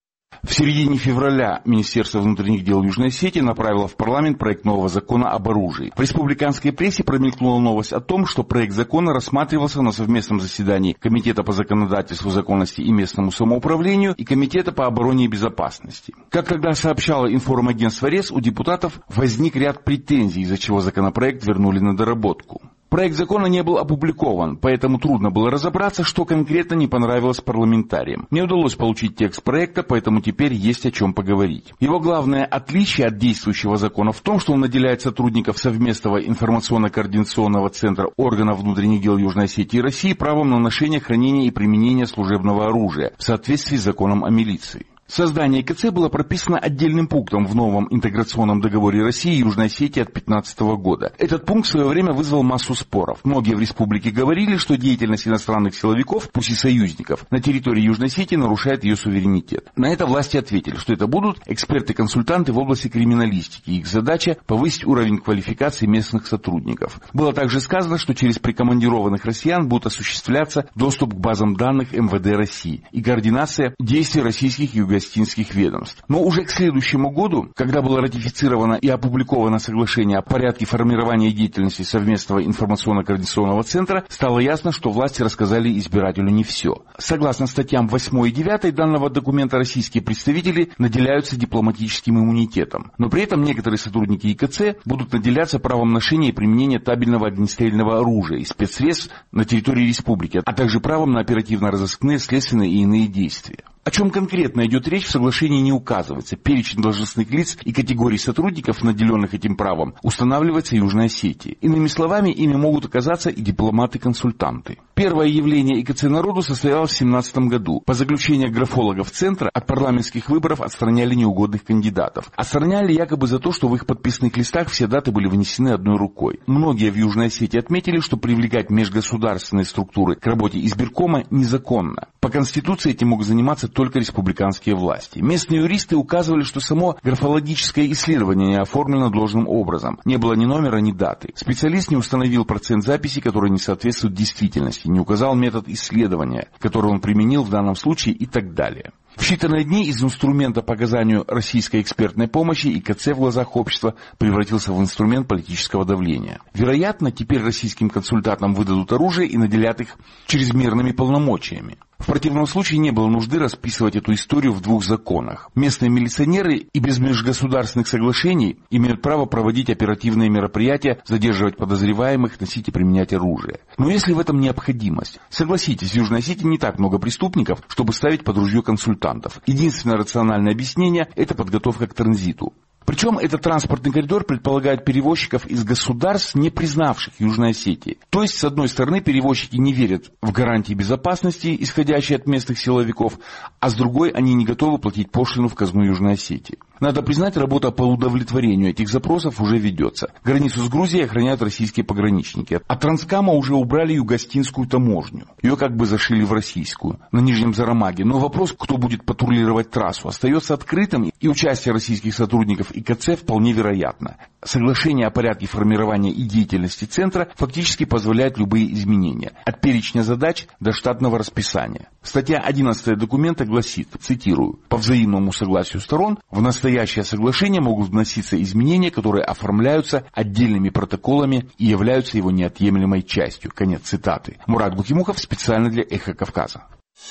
В середине февраля Министерство внутренних дел Южной Осетии направило в парламент проект нового закона об оружии. В республиканской прессе промелькнула новость о том, что проект закона рассматривался на совместном заседании Комитета по законодательству, законности и местному самоуправлению и Комитета по обороне и безопасности. Как тогда сообщало информагентство РЕС, у депутатов возник ряд претензий, из-за чего законопроект вернули на доработку. Проект закона не был опубликован, поэтому трудно было разобраться, что конкретно не понравилось парламентариям. Не удалось получить текст проекта, поэтому теперь есть о чем поговорить. Его главное отличие от действующего закона в том, что он наделяет сотрудников совместного информационно-координационного центра органов внутренних дел Южной Осетии и России правом на ношение, хранение и применение служебного оружия в соответствии с законом о милиции. Создание ИКЦ было прописано отдельным пунктом в новом интеграционном договоре России и Южной Осетии от две тысячи пятнадцатого года. Этот пункт в свое время вызвал массу споров. Многие в республике говорили, что деятельность иностранных силовиков, пусть и союзников, на территории Южной Осетии нарушает ее суверенитет. На это власти ответили, что это будут эксперты-консультанты в области криминалистики. Их задача – повысить уровень квалификации местных сотрудников. Было также сказано, что через прикомандированных россиян будет осуществляться доступ к базам данных эм вэ дэ России и координация действий российских и юго-осетинских ведомств. Но уже к следующему году, когда было ратифицировано и опубликовано соглашение о порядке формирования деятельности совместного информационно-координационного центра, стало ясно, что власти рассказали избирателю не все. Согласно статьям восьмой и девятой данного документа, российские представители наделяются дипломатическим иммунитетом. Но при этом некоторые сотрудники ИКЦ будут наделяться правом ношения и применения табельного огнестрельного оружия и спецсредств на территории республики, а также правом на оперативно-розыскные, следственные и иные действия. О чем конкретно идет речь, в соглашении не указывается. Перечень должностных лиц и категорий сотрудников, наделенных этим правом, устанавливается Южной Осетией. Иными словами, ими могут оказаться и дипломаты-консультанты. Первое явление ИКЦ народу состоялось в две тысячи семнадцатом году. По заключению графологов Центра от парламентских выборов отстраняли неугодных кандидатов. Отстраняли якобы за то, что в их подписных листах все даты были внесены одной рукой. Многие в Южной Осетии отметили, что привлекать межгосударственные структуры к работе избиркома незаконно. По Конституции этим могут заниматься только республиканские власти. Местные юристы указывали, что само графологическое исследование не оформлено должным образом. Не было ни номера, ни даты. Специалист не установил процент записи, который не соответствует действительности, не указал метод исследования, который он применил в данном случае и так далее. В считанные дни из инструмента по оказанию российской экспертной помощи ИКЦ в глазах общества превратился в инструмент политического давления. Вероятно, теперь российским консультантам выдадут оружие и наделят их чрезмерными полномочиями. В противном случае не было нужды расписывать эту историю в двух законах. Местные милиционеры и без межгосударственных соглашений имеют право проводить оперативные мероприятия, задерживать подозреваемых, носить и применять оружие. Но если в этом необходимость? Согласитесь, в Южной Осетии не так много преступников, чтобы ставить под ружье консультантов. Единственное рациональное объяснение – это подготовка к транзиту. Причем этот транспортный коридор предполагает перевозчиков из государств, не признавших Южной Осетии. То есть, с одной стороны, перевозчики не верят в гарантии безопасности, исходящие от местных силовиков, а с другой, они не готовы платить пошлину в казну Южной Осетии. Надо признать, работа по удовлетворению этих запросов уже ведется. Границу с Грузией охраняют российские пограничники. От Транскама уже убрали югостинскую таможню. Ее как бы зашили в российскую, на Нижнем Зарамаге. Но вопрос, кто будет патрулировать трассу, остается открытым, и участие российских сотрудников ИКЦ вполне вероятно. Соглашение о порядке формирования и деятельности Центра фактически позволяет любые изменения. От перечня задач до штатного расписания. Статья одиннадцатая документа гласит, цитирую, «По взаимному согласию сторон в настоящее соглашение могут вноситься изменения, которые оформляются отдельными протоколами и являются его неотъемлемой частью». Конец цитаты. Мурат Гукимухов специально для «Эхо Кавказа».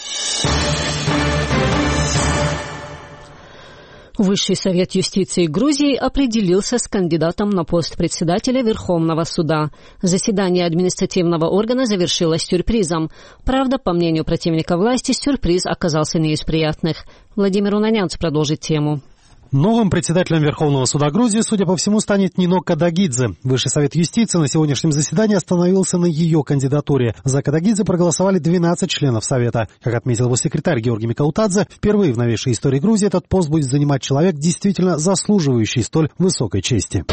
Высший совет юстиции Грузии определился с кандидатом на пост председателя Верховного суда. Заседание административного органа завершилось сюрпризом. Правда, по мнению противника власти, сюрприз оказался не из приятных. Владимир Унанянц продолжит тему. Новым председателем Верховного суда Грузии, судя по всему, станет Нино Кадагидзе. Высший совет юстиции на сегодняшнем заседании остановился на ее кандидатуре. За Кадагидзе проголосовали двенадцать членов совета. Как отметил его секретарь Георгий Микаутадзе, впервые в новейшей истории Грузии этот пост будет занимать человек, действительно заслуживающий столь высокой чести.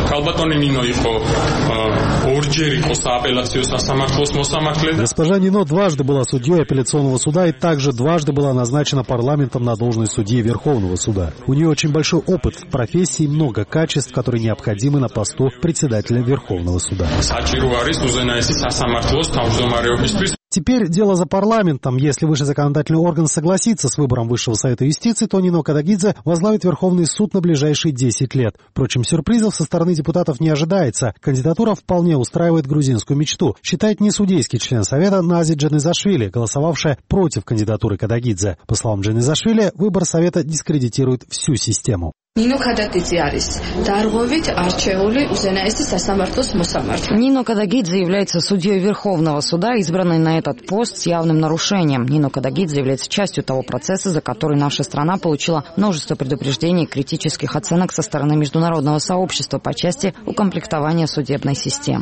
Госпожа Нино дважды была судьей апелляционного суда и также дважды была назначена парламентом на должность судьи Верховного суда. У нее очень большой опыт в профессии, много качеств, которые необходимы на посту председателя Верховного суда. Теперь дело за парламентом. Если высший законодательный орган согласится с выбором Высшего совета юстиции, то Нино Кадагидзе возглавит Верховный суд на ближайшие десять лет. Впрочем, сюрпризов со стороны депутатов не ожидается. Кандидатура вполне устраивает грузинскую мечту, считает несудейский член совета Нази Джанизашвили, голосовавшая против кандидатуры Кадагидзе. По словам Джанизашвили, выбор совета дискредитирует всю систему. Нино Кадагидзе является судьей Верховного суда, избранной на этот пост с явным нарушением. Нино Кадагидзе является частью того процесса, за который наша страна получила множество предупреждений и критических оценок со стороны международного сообщества по части укомплектования судебной системы.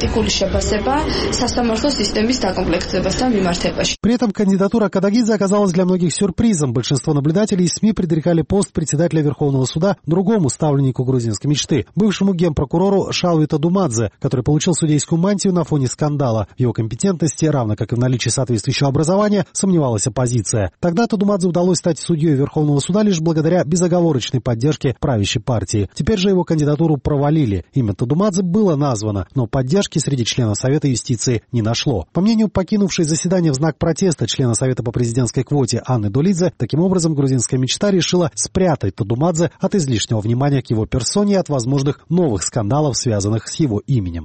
При этом кандидатура Кадагидзе оказалась для многих сюрпризом. Большинство наблюдателей и СМИ предрекали пост председателя Верховного суда другому ставленнику грузинской мечты, бывшему генпрокурору Шалви Тодумадзе, который получил судейскую мантию на фоне скандала. В его компетентности, равно как и в наличии соответствующего образования, сомневалась оппозиция. Тогда Тодумадзе удалось стать судьей Верховного суда лишь благодаря безоговорочной поддержке правящей партии. Теперь же его кандидатуру провалили. Имя Тодумадзе было названо, но поддержки среди членов Совета юстиции не нашло. По мнению покинувшей заседание в знак протеста члена Совета по президентской квоте Анны Долидзе, таким образом грузинская мечта решила спрятать Тодумадзе от излишнего внимания к его персоне и от возможных новых скандалов, связанных с его именем.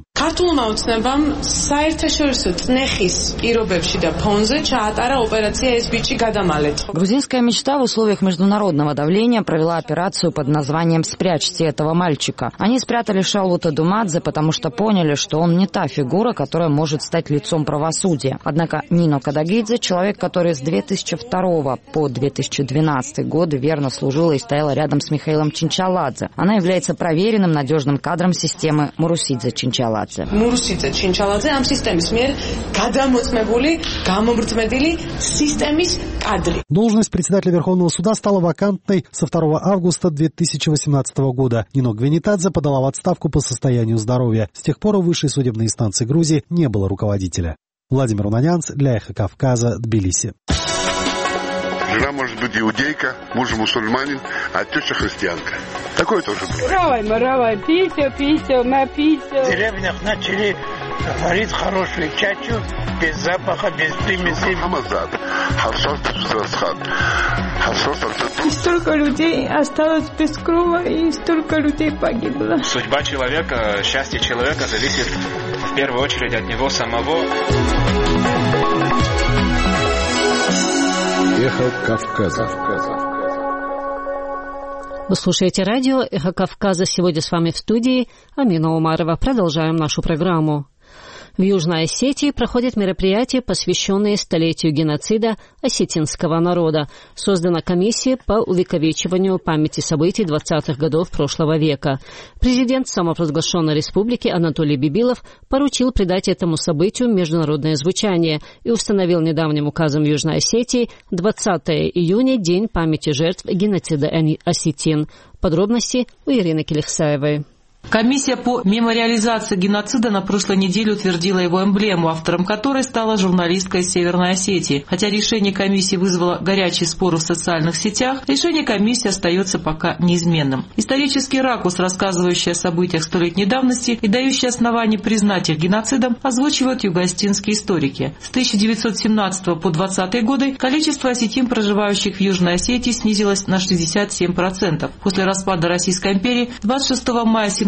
Грузинская мечта в условиях международного давления провела операцию под названием «Спрячьте этого мальчика». Они спрятали Шалву Тодумадзе, потому что поняли, что он не та фигура, которая может стать лицом правосудия. Однако Нино Кадагидзе, человек, который с две тысячи второго по две тысячи двенадцатый годы верно служила и стояла рядом с Михаилом Чинчаладзе. Она является проверенным, надежным кадром системы Мурусидзе Чинчаладзе. Мурусидзе Чинчаладзе ам системис мер гадамоцмебули гамобртмедили системис кадри. Должность председателя Верховного суда стала вакантной со второго августа две тысячи восемнадцатого года. Нино Гвенитадзе подала в отставку по состоянию здоровья. С тех пор у высшей судебной инстанции Грузии не было руководителя. Владимир Унанянц для Эхо Кавказа, Тбилиси. Жена может быть иудейка, муж мусульманин, а теща христианка. Такое тоже бывает. Равай, маравай, писю, писю, на писю. В деревнях начали варить хорошую чачу, без запаха, без примесей. И столько людей осталось без крова, и столько людей погибло. Судьба человека, счастье человека зависит в первую очередь от него самого. Эхо Кавказа. Вы слушаете радио «Эхо Кавказа». Сегодня с вами в студии Амина Умарова. Продолжаем нашу программу. В Южной Осетии проходят мероприятия, посвященные столетию геноцида осетинского народа. Создана комиссия по увековечиванию памяти событий двадцатых годов прошлого века. Президент самопровозглашенной республики Анатолий Бибилов поручил придать этому событию международное звучание и установил недавним указом в Южной Осетии двадцатого июня День памяти жертв геноцида осетин. Подробности у Ирины Келихсаевой. Комиссия по мемориализации геноцида на прошлой неделе утвердила его эмблему, автором которой стала журналистка из Северной Осетии. Хотя решение комиссии вызвало горячие споры в социальных сетях, решение комиссии остается пока неизменным. Исторический ракурс, рассказывающий о событиях столетней давности и дающий основания признать их геноцидом, озвучивают юго-осетинские историки. С тысяча девятьсот семнадцатого по двадцатые годы количество осетин, проживающих в Южной Осетии, снизилось на шестьдесят семь процентов. После распада Российской империи двадцать шестого мая тысяча девятьсот семнадцатого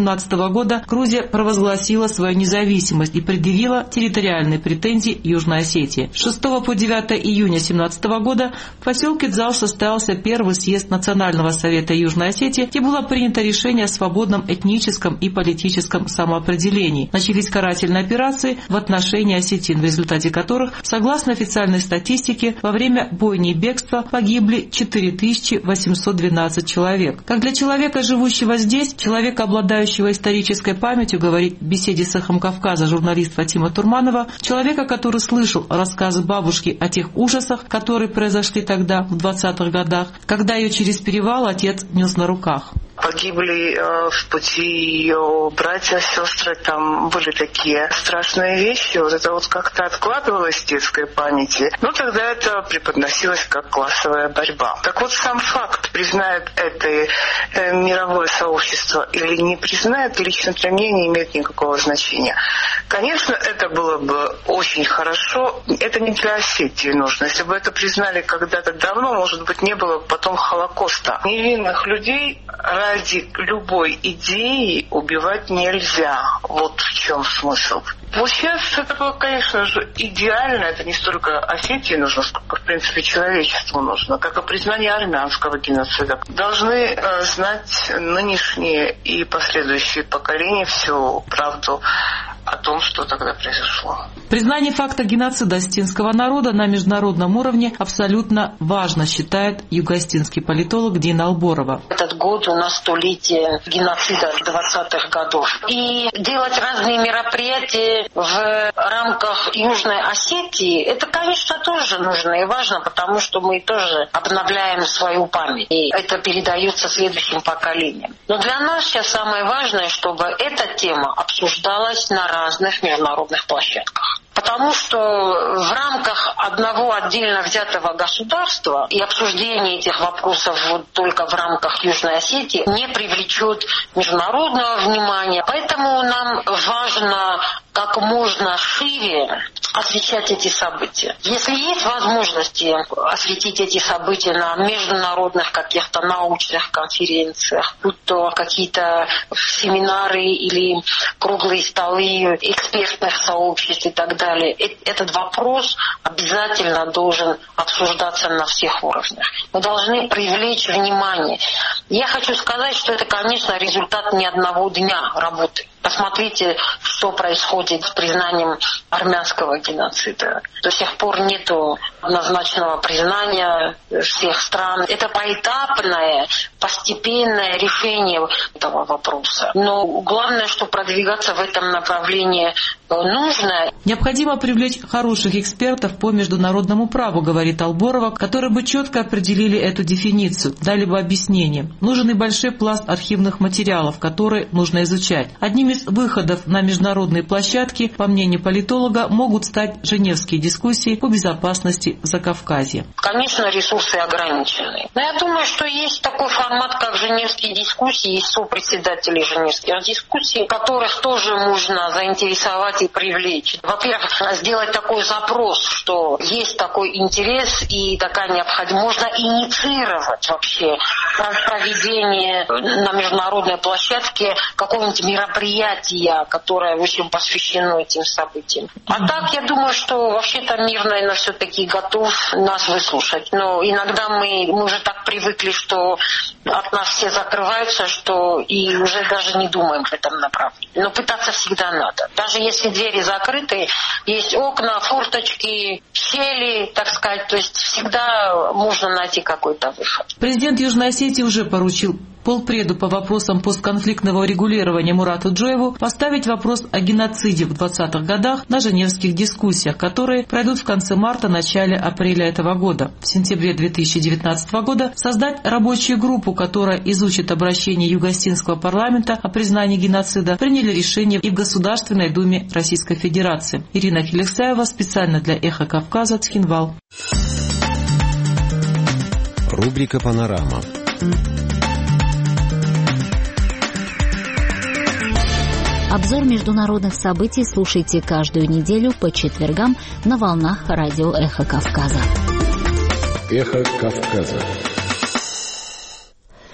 семнадцатого года Грузия провозгласила свою независимость и предъявила территориальные претензии Южной Осетии. С шестого по девятое июня две тысячи семнадцатого года в поселке Дзал состоялся первый съезд Национального совета Южной Осетии, где было принято решение о свободном этническом и политическом самоопределении. Начались карательные операции в отношении осетин, в результате которых, согласно официальной статистике, во время бойни и бегства погибли четыре тысячи восемьсот двенадцать человек. Как для человека, живущего здесь, человека, обладающего исторической памятью, говорит в беседе с «Эхом Кавказа» журналист Фатима Турманова, человека, который слышал рассказы бабушки о тех ужасах, которые произошли тогда, в двадцатых годах, когда ее через перевал отец нес на руках. Погибли э, в пути ее братья, сестры, там были такие страшные вещи. Вот это вот как-то откладывалось в детской памяти. Но тогда это преподносилось как классовая борьба. Так вот, сам факт, признает это э, мировое сообщество или не признает, лично для меня не имеет никакого значения. Конечно, это было бы очень хорошо. Это не для Осетии нужно. Если бы это признали когда-то давно, может быть, не было бы потом Холокоста. Невинных людей ради любой идеи убивать нельзя. Вот в чем смысл. Вот сейчас это было, конечно же, идеально. Это не столько Осетии нужно, сколько, в принципе, человечеству нужно. Как и признание армянского геноцида. Должны э, знать нынешние и последующие поколения всю правду о том, что тогда произошло. Признание факта геноцида осетинского народа на международном уровне абсолютно важно, считает юго-осетинский политолог Дина Алборова. Этот год у нас столетие геноцида двадцатых годов. И делать разные мероприятия в рамках Южной Осетии, это, конечно, тоже нужно и важно, потому что мы тоже обновляем свою память. И это передается следующим поколениям. Но для нас сейчас самое важное, чтобы эта тема обсуждалась на разных международных площадках. Потому что в рамках одного отдельно взятого государства и обсуждение этих вопросов вот только в рамках Южной Осетии не привлечет международного внимания. Поэтому нам важно как можно шире освещать эти события. Если есть возможности осветить эти события на международных каких-то научных конференциях, будь то какие-то семинары или круглые столы экспертных сообществ и так далее, этот вопрос обязательно должен обсуждаться на всех уровнях. Мы должны привлечь внимание. Я хочу сказать, что это, конечно, результат не одного дня работы. Посмотрите, что происходит с признанием армянского геноцида. До сих пор нет однозначного признания всех стран. Это поэтапное, постепенное решение этого вопроса. Но главное, что продвигаться в этом направлении нужно. Необходимо привлечь хороших экспертов по международному праву, говорит Алборова, которые бы четко определили эту дефиницию, дали бы объяснение. Нужен и большой пласт архивных материалов, которые нужно изучать. Одним из выходов на международные площадки, по мнению политолога, могут стать женевские дискуссии по безопасности в Закавказья. Конечно, ресурсы ограничены. Но я думаю, что есть такой формат, как женевские дискуссии, есть сопредседатели женевских дискуссий, которых тоже можно заинтересовать и привлечь. Во-первых, сделать такой запрос, что есть такой интерес и такая необходимость. Можно инициировать вообще проведение на международной площадке какого-нибудь мероприятия, которое, в общем, посвящено этим событиям. А так, я думаю, что вообще-то мир, наверное, все-таки готов нас выслушать. Но иногда мы, мы уже так привыкли, что от нас все закрываются, что и уже даже не думаем в этом направлении. Но пытаться всегда надо. Даже если двери закрыты, есть окна, форточки, щели, так сказать, то есть всегда можно найти какой-то выход. Президент Южной Осетии уже поручил полпреду по вопросам постконфликтного регулирования Мурату Джоеву поставить вопрос о геноциде в двадцатых годах на женевских дискуссиях, которые пройдут в конце марта-начале апреля этого года. В сентябре две тысячи девятнадцатого года создать рабочую группу, которая изучит обращение Юго-Осетинского парламента о признании геноцида, приняли решение и в Государственной Думе Российской Федерации. Ирина Хилексаева специально для «Эхо Кавказа», Цхинвал. Рубрика «Панорама». Обзор международных событий слушайте каждую неделю по четвергам на волнах радио «Эхо Кавказа». «Эхо Кавказа».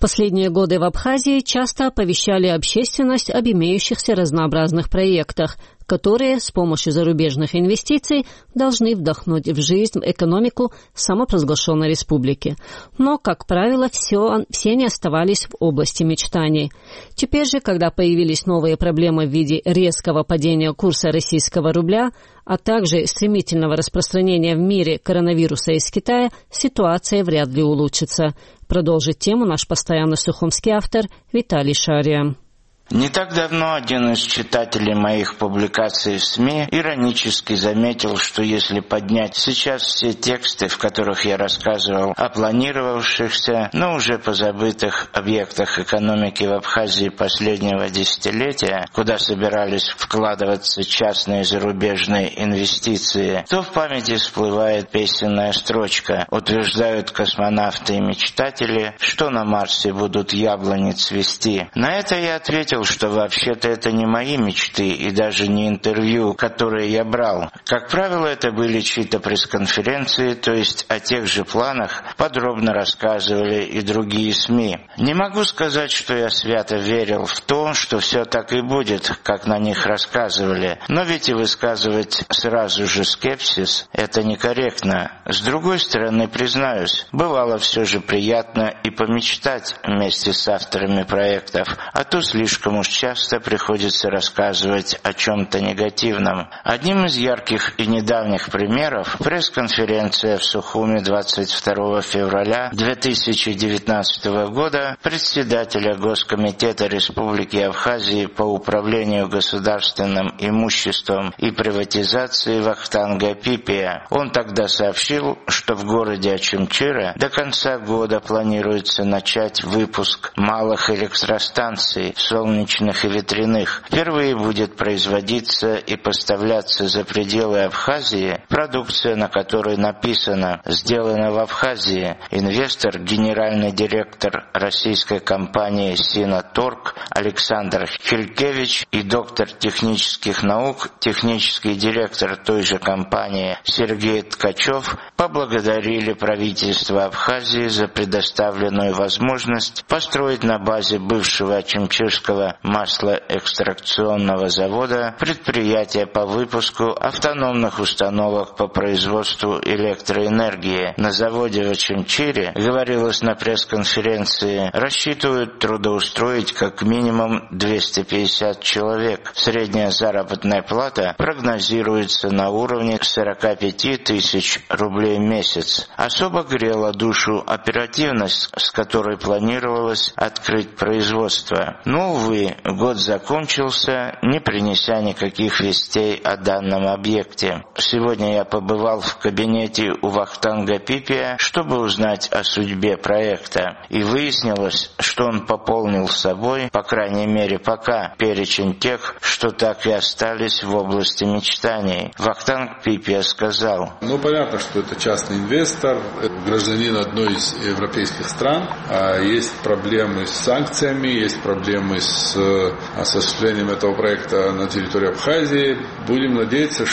Последние годы в Абхазии часто оповещали общественность об имеющихся разнообразных проектах, которые с помощью зарубежных инвестиций должны вдохнуть в жизнь экономику самопровозглашенной республики. Но, как правило, все, все они оставались в области мечтаний. Теперь же, когда появились новые проблемы в виде резкого падения курса российского рубля, а также стремительного распространения в мире коронавируса из Китая, ситуация вряд ли улучшится. Продолжит тему наш постоянный сухумский автор Виталий Шария. Не так давно один из читателей моих публикаций в СМИ иронически заметил, что если поднять сейчас все тексты, в которых я рассказывал о планировавшихся, но уже позабытых объектах экономики в Абхазии последнего десятилетия, куда собирались вкладываться частные зарубежные инвестиции, то в памяти всплывает песенная строчка: «Утверждают космонавты и мечтатели, что на Марсе будут яблони цвести». На это я ответил, что вообще-то это не мои мечты и даже не интервью, которые я брал. Как правило, это были чьи-то пресс-конференции, то есть о тех же планах подробно рассказывали и другие СМИ. Не могу сказать, что я свято верил в то, что все так и будет, как на них рассказывали, но ведь и высказывать сразу же скепсис – это некорректно. С другой стороны, признаюсь, бывало все же приятно и помечтать вместе с авторами проектов, а то слишком уж часто приходится рассказывать о чем-то негативном. Одним из ярких и недавних примеров пресс-конференция в Сухуми двадцать второго февраля две тысячи девятнадцатого года председателя Госкомитета Республики Абхазии по управлению государственным имуществом и приватизации Вахтанга Пипия. Он тогда сообщил, что в городе Очимчира до конца года планируется начать выпуск малых электростанций солнечных и ветряных. Впервые будет производиться и поставляться за пределы Абхазии продукция, на которой написано «Сделано в Абхазии». Инвестор, генеральный директор российской компании «Синоторг» Александр Хилькевич и доктор технических наук, технический директор той же компании Сергей Ткачев поблагодарили правительство Абхазии за предоставленную возможность построить на базе бывшего Очимчирского маслоэкстракционного завода предприятие по выпуску автономных установок по производству электроэнергии. На заводе в Очимчире, говорилось на пресс-конференции, рассчитывают трудоустроить как минимум двести пятьдесят человек. Средняя заработная плата прогнозируется на уровне сорок пять тысяч рублей в месяц. Особо грела душу оперативность, с которой планировалось открыть производство. Но, увы, год закончился, не принеся никаких вестей о данном объекте. Сегодня я побывал в кабинете у Вахтанга Пипия, чтобы узнать о судьбе проекта. И выяснилось, что он пополнил с собой, по крайней мере пока, перечень тех, что так и остались в области мечтаний. Вахтанг Пипия сказал: Ну, понятно, что это частный инвестор, гражданин одной из европейских стран. Есть проблемы с санкциями, есть проблемы с осуществлением этого проекта на территории Абхазии. Будем надеяться,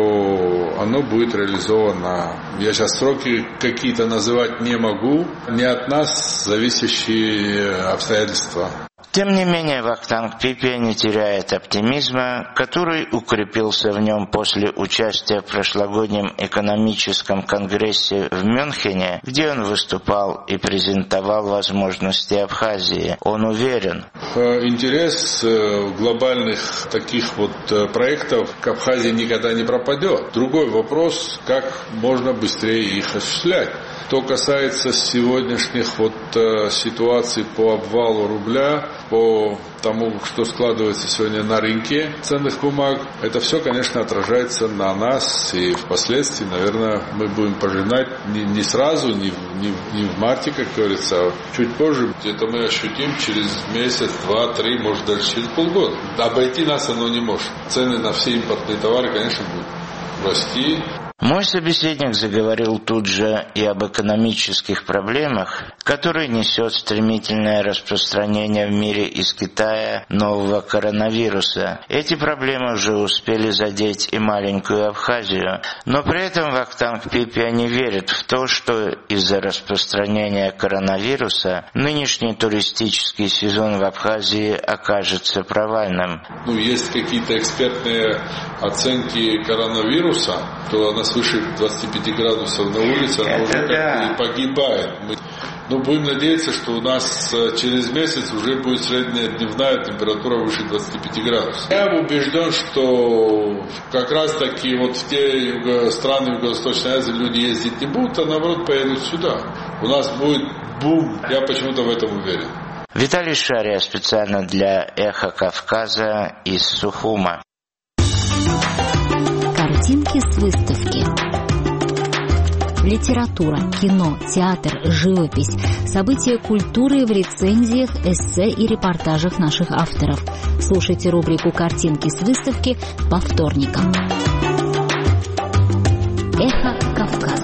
что оно будет реализовано. Я сейчас сроки какие-то называть не могу, не от нас зависящие обстоятельства. Тем не менее, Вахтанг Пипия не теряет оптимизма, который укрепился в нем после участия в прошлогоднем экономическом конгрессе в Мюнхене, где он выступал и презентовал возможности Абхазии. Он уверен: интерес глобальных таких вот проектов к Абхазии никогда не пропадет. Другой вопрос, как можно быстрее их осуществлять. Что касается сегодняшних вот э, ситуаций по обвалу рубля, по тому, что складывается сегодня на рынке ценных бумаг, это все, конечно, отражается на нас, и впоследствии, наверное, мы будем пожинать не, не сразу, не, не, не в марте, как говорится, а чуть позже. Это мы ощутим через месяц, два, три, может, даже через полгода. Обойти нас оно не может. Цены на все импортные товары, конечно, будут расти. Мой собеседник заговорил тут же и об экономических проблемах, которые несет стремительное распространение в мире из Китая нового коронавируса. Эти проблемы уже успели задеть и маленькую Абхазию, но при этом Вахтанг Пипия не верит в то, что из-за распространения коронавируса нынешний туристический сезон в Абхазии окажется провальным. Ну, есть какие-то экспертные оценки коронавируса, то она свыше двадцати пяти градусов на улице, она уже как-то и погибает. Мы, ну, будем надеяться, что у нас через месяц уже будет средняя дневная температура выше двадцати пяти градусов. Я убежден, что как раз таки вот в те юго, страны Юго-Восточной Азии люди ездить не будут, а наоборот поедут сюда. У нас будет бум, я почему-то в этом уверен. Виталий Шария специально для «Эхо Кавказа» из Сухума. Картинки с выставки. Литература, кино, театр, живопись, события культуры в рецензиях, эссе и репортажах наших авторов. Слушайте рубрику «Картинки с выставки» по вторникам. Эхо Кавказа.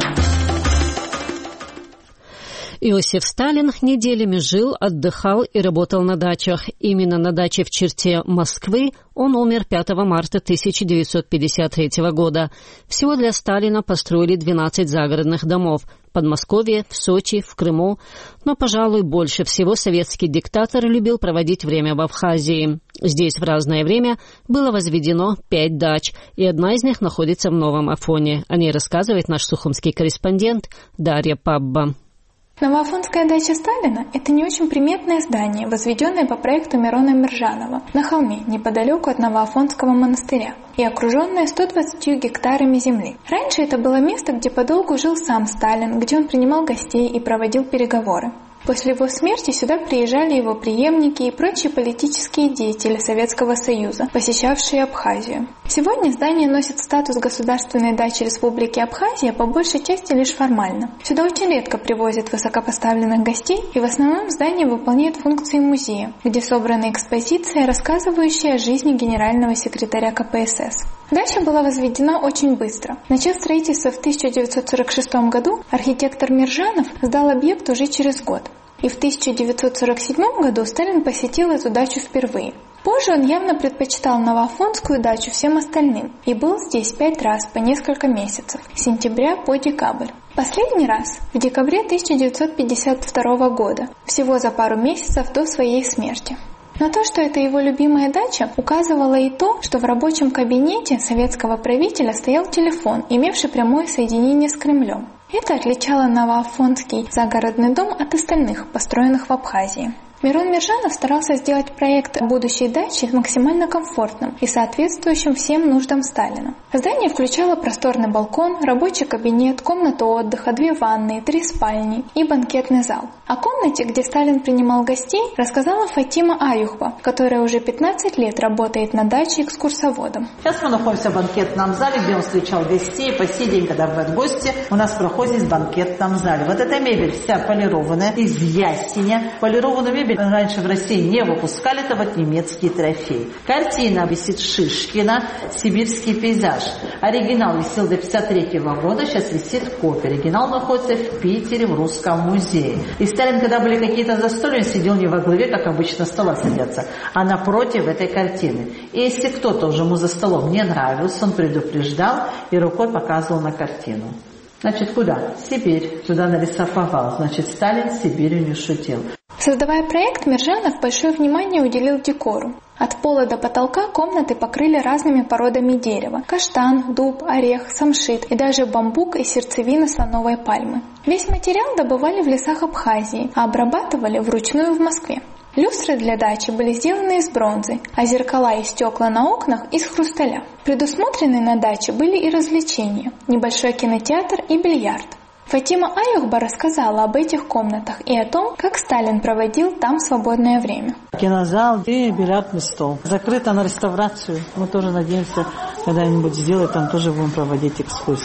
Иосиф Сталин неделями жил, отдыхал и работал на дачах. Именно на даче в черте Москвы он умер пятого марта тысяча девятьсот пятьдесят третьего года. Всего для Сталина построили двенадцать загородных домов в Подмосковье, в Сочи, в Крыму. Но, пожалуй, больше всего советский диктатор любил проводить время в Абхазии. Здесь в разное время было возведено пять дач, и одна из них находится в Новом Афоне. О ней рассказывает наш сухумский корреспондент Дарья Пабба. Новоафонская дача Сталина – это не очень приметное здание, возведенное по проекту Мирона Мержанова на холме неподалеку от Новоафонского монастыря и окруженное ста двадцатью гектарами земли. Раньше это было место, где подолгу жил сам Сталин, где он принимал гостей и проводил переговоры. После его смерти сюда приезжали его преемники и прочие политические деятели Советского Союза, посещавшие Абхазию. Сегодня здание носит статус государственной дачи Республики Абхазия по большей части лишь формально. Сюда очень редко привозят высокопоставленных гостей, и в основном здание выполняет функции музея, где собраны экспозиции, рассказывающие о жизни генерального секретаря ка пэ эс эс. Дача была возведена очень быстро. Начав строительство в тысяча девятьсот сорок шестом году, архитектор Мержанов сдал объект уже через год. И в тысяча девятьсот сорок седьмом году Сталин посетил эту дачу впервые. Позже он явно предпочитал Новоафонскую дачу всем остальным и был здесь пять раз по несколько месяцев, с сентября по декабрь. Последний раз в декабре тысяча девятьсот пятьдесят второго года, всего за пару месяцев до своей смерти. На то, что это его любимая дача, указывало и то, что в рабочем кабинете советского правителя стоял телефон, имевший прямое соединение с Кремлем. Это отличало Новоафонский загородный дом от остальных, построенных в Абхазии. Мирон Мержанов старался сделать проект будущей дачи максимально комфортным и соответствующим всем нуждам Сталина. Здание включало просторный балкон, рабочий кабинет, комнату отдыха, две ванные, три спальни и банкетный зал. О комнате, где Сталин принимал гостей, рассказала Фатима Аюхба, которая уже пятнадцать лет работает на даче экскурсоводом. Сейчас мы находимся в банкетном зале, где он встречал гостей. По сей день, когда бывают гости, у нас проходит в банкетном зале. Вот эта мебель вся полированная, из ясеня. Полированную мебель раньше в России не выпускали, это вот немецкий трофей. Картина висит Шишкина «Сибирский пейзаж». Оригинал висел до пятьдесят третьего года, сейчас висит копия. Оригинал находится в Питере в Русском музее. И Сталин, когда были какие-то застолья, он сидел не во главе, как обычно стола садятся, а напротив этой картины. И если кто-то уже ему за столом не нравился, он предупреждал и рукой показывал на картину. Значит, куда? Сибирь. Сюда нарисовал. Значит, Сталин с Сибирью не шутил. Создавая проект, Мержанов большое внимание уделил декору. От пола до потолка комнаты покрыли разными породами дерева – каштан, дуб, орех, самшит и даже бамбук и сердцевина слоновой пальмы. Весь материал добывали в лесах Абхазии, а обрабатывали вручную в Москве. Люстры для дачи были сделаны из бронзы, а зеркала и стекла на окнах из хрусталя. Предусмотрены на даче были и развлечения – небольшой кинотеатр и бильярд. Фатима Аюхба рассказала об этих комнатах и о том, как Сталин проводил там свободное время. Кинозал и бильярдный стол. Закрыто на реставрацию. Мы тоже надеемся, когда-нибудь сделать, там тоже будем проводить экскурсии.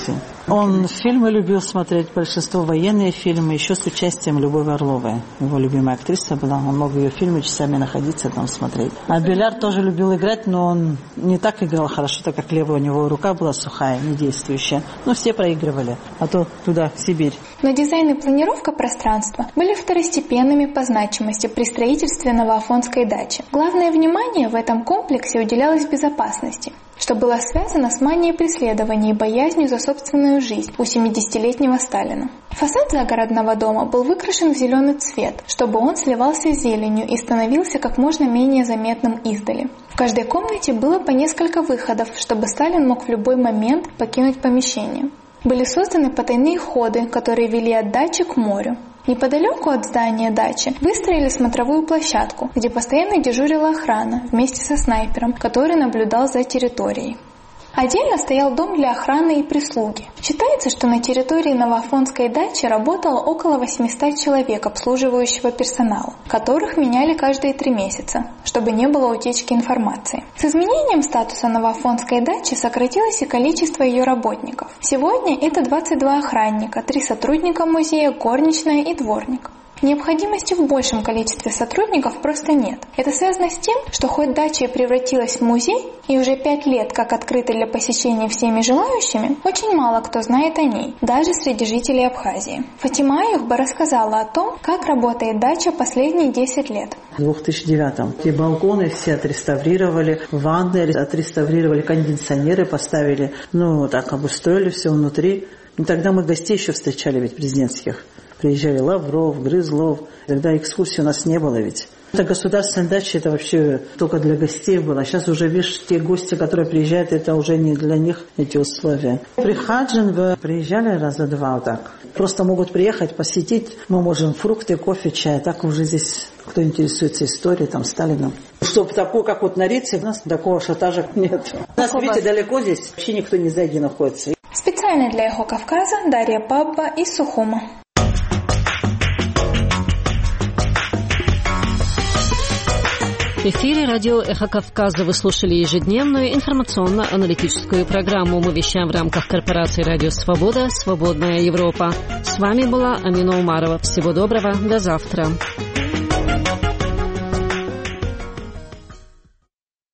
Он фильмы любил смотреть, большинство военные фильмы, еще с участием Любови Орловой. Его любимая актриса была, он мог ее фильмы часами находиться там смотреть. А бильярд тоже любил играть, но он не так играл хорошо, так как левая у него рука была сухая, не действующая. Ну, все проигрывали, а то туда, в Сибирь. Но дизайн и планировка пространства были второстепенными по значимости при строительстве новоафонской дачи. Главное внимание в этом комплексе уделялось безопасности, что было связано с манией преследования и боязнью за собственную жизнь у семидесятилетнего Сталина. Фасад загородного дома был выкрашен в зеленый цвет, чтобы он сливался с зеленью и становился как можно менее заметным издали. В каждой комнате было по несколько выходов, чтобы Сталин мог в любой момент покинуть помещение. Были созданы потайные ходы, которые вели от дачи к морю. Неподалеку от здания дачи выстроили смотровую площадку, где постоянно дежурила охрана вместе со снайпером, который наблюдал за территорией. Отдельно стоял дом для охраны и прислуги. Считается, что на территории новоафонской дачи работало около восемьсот человек обслуживающего персонала, которых меняли каждые три месяца, чтобы не было утечки информации. С изменением статуса новоафонской дачи сократилось и количество ее работников. Сегодня это двадцать два охранника, три сотрудника музея, горничная и дворник. Необходимости в большем количестве сотрудников просто нет. Это связано с тем, что хоть дача превратилась в музей и уже пять лет как открыта для посещения всеми желающими, очень мало кто знает о ней, даже среди жителей Абхазии. Фатима Аюхба рассказала о том, как работает дача последние десять лет. В две тысячи девятом и балконы все отреставрировали, ванны отреставрировали, кондиционеры поставили, ну так обустроили все внутри. И тогда мы гостей еще встречали ведь президентских. Приезжали Лавров, Грызлов. Тогда экскурсии у нас не было ведь. Это государственная дача, это вообще только для гостей было. Сейчас уже, видишь, те гости, которые приезжают, это уже не для них эти условия. При Хаджин приезжали раза два вот так. Просто могут приехать, посетить. Мы можем фрукты, кофе, чай. Так уже здесь, кто интересуется историей, там, Сталином. Чтобы такое, как вот на Рице, у нас такого шатажа нет. У нас, видите, далеко здесь вообще никто не знает, где находится. Специально для Эхо Кавказа Дарья Пабба из Сухума. В эфире радио «Эхо Кавказа» вы слушали ежедневную информационно-аналитическую программу. Мы вещаем в рамках корпорации «Радио Свобода. Свободная Европа». С вами была Амина Умарова. Всего доброго. До завтра.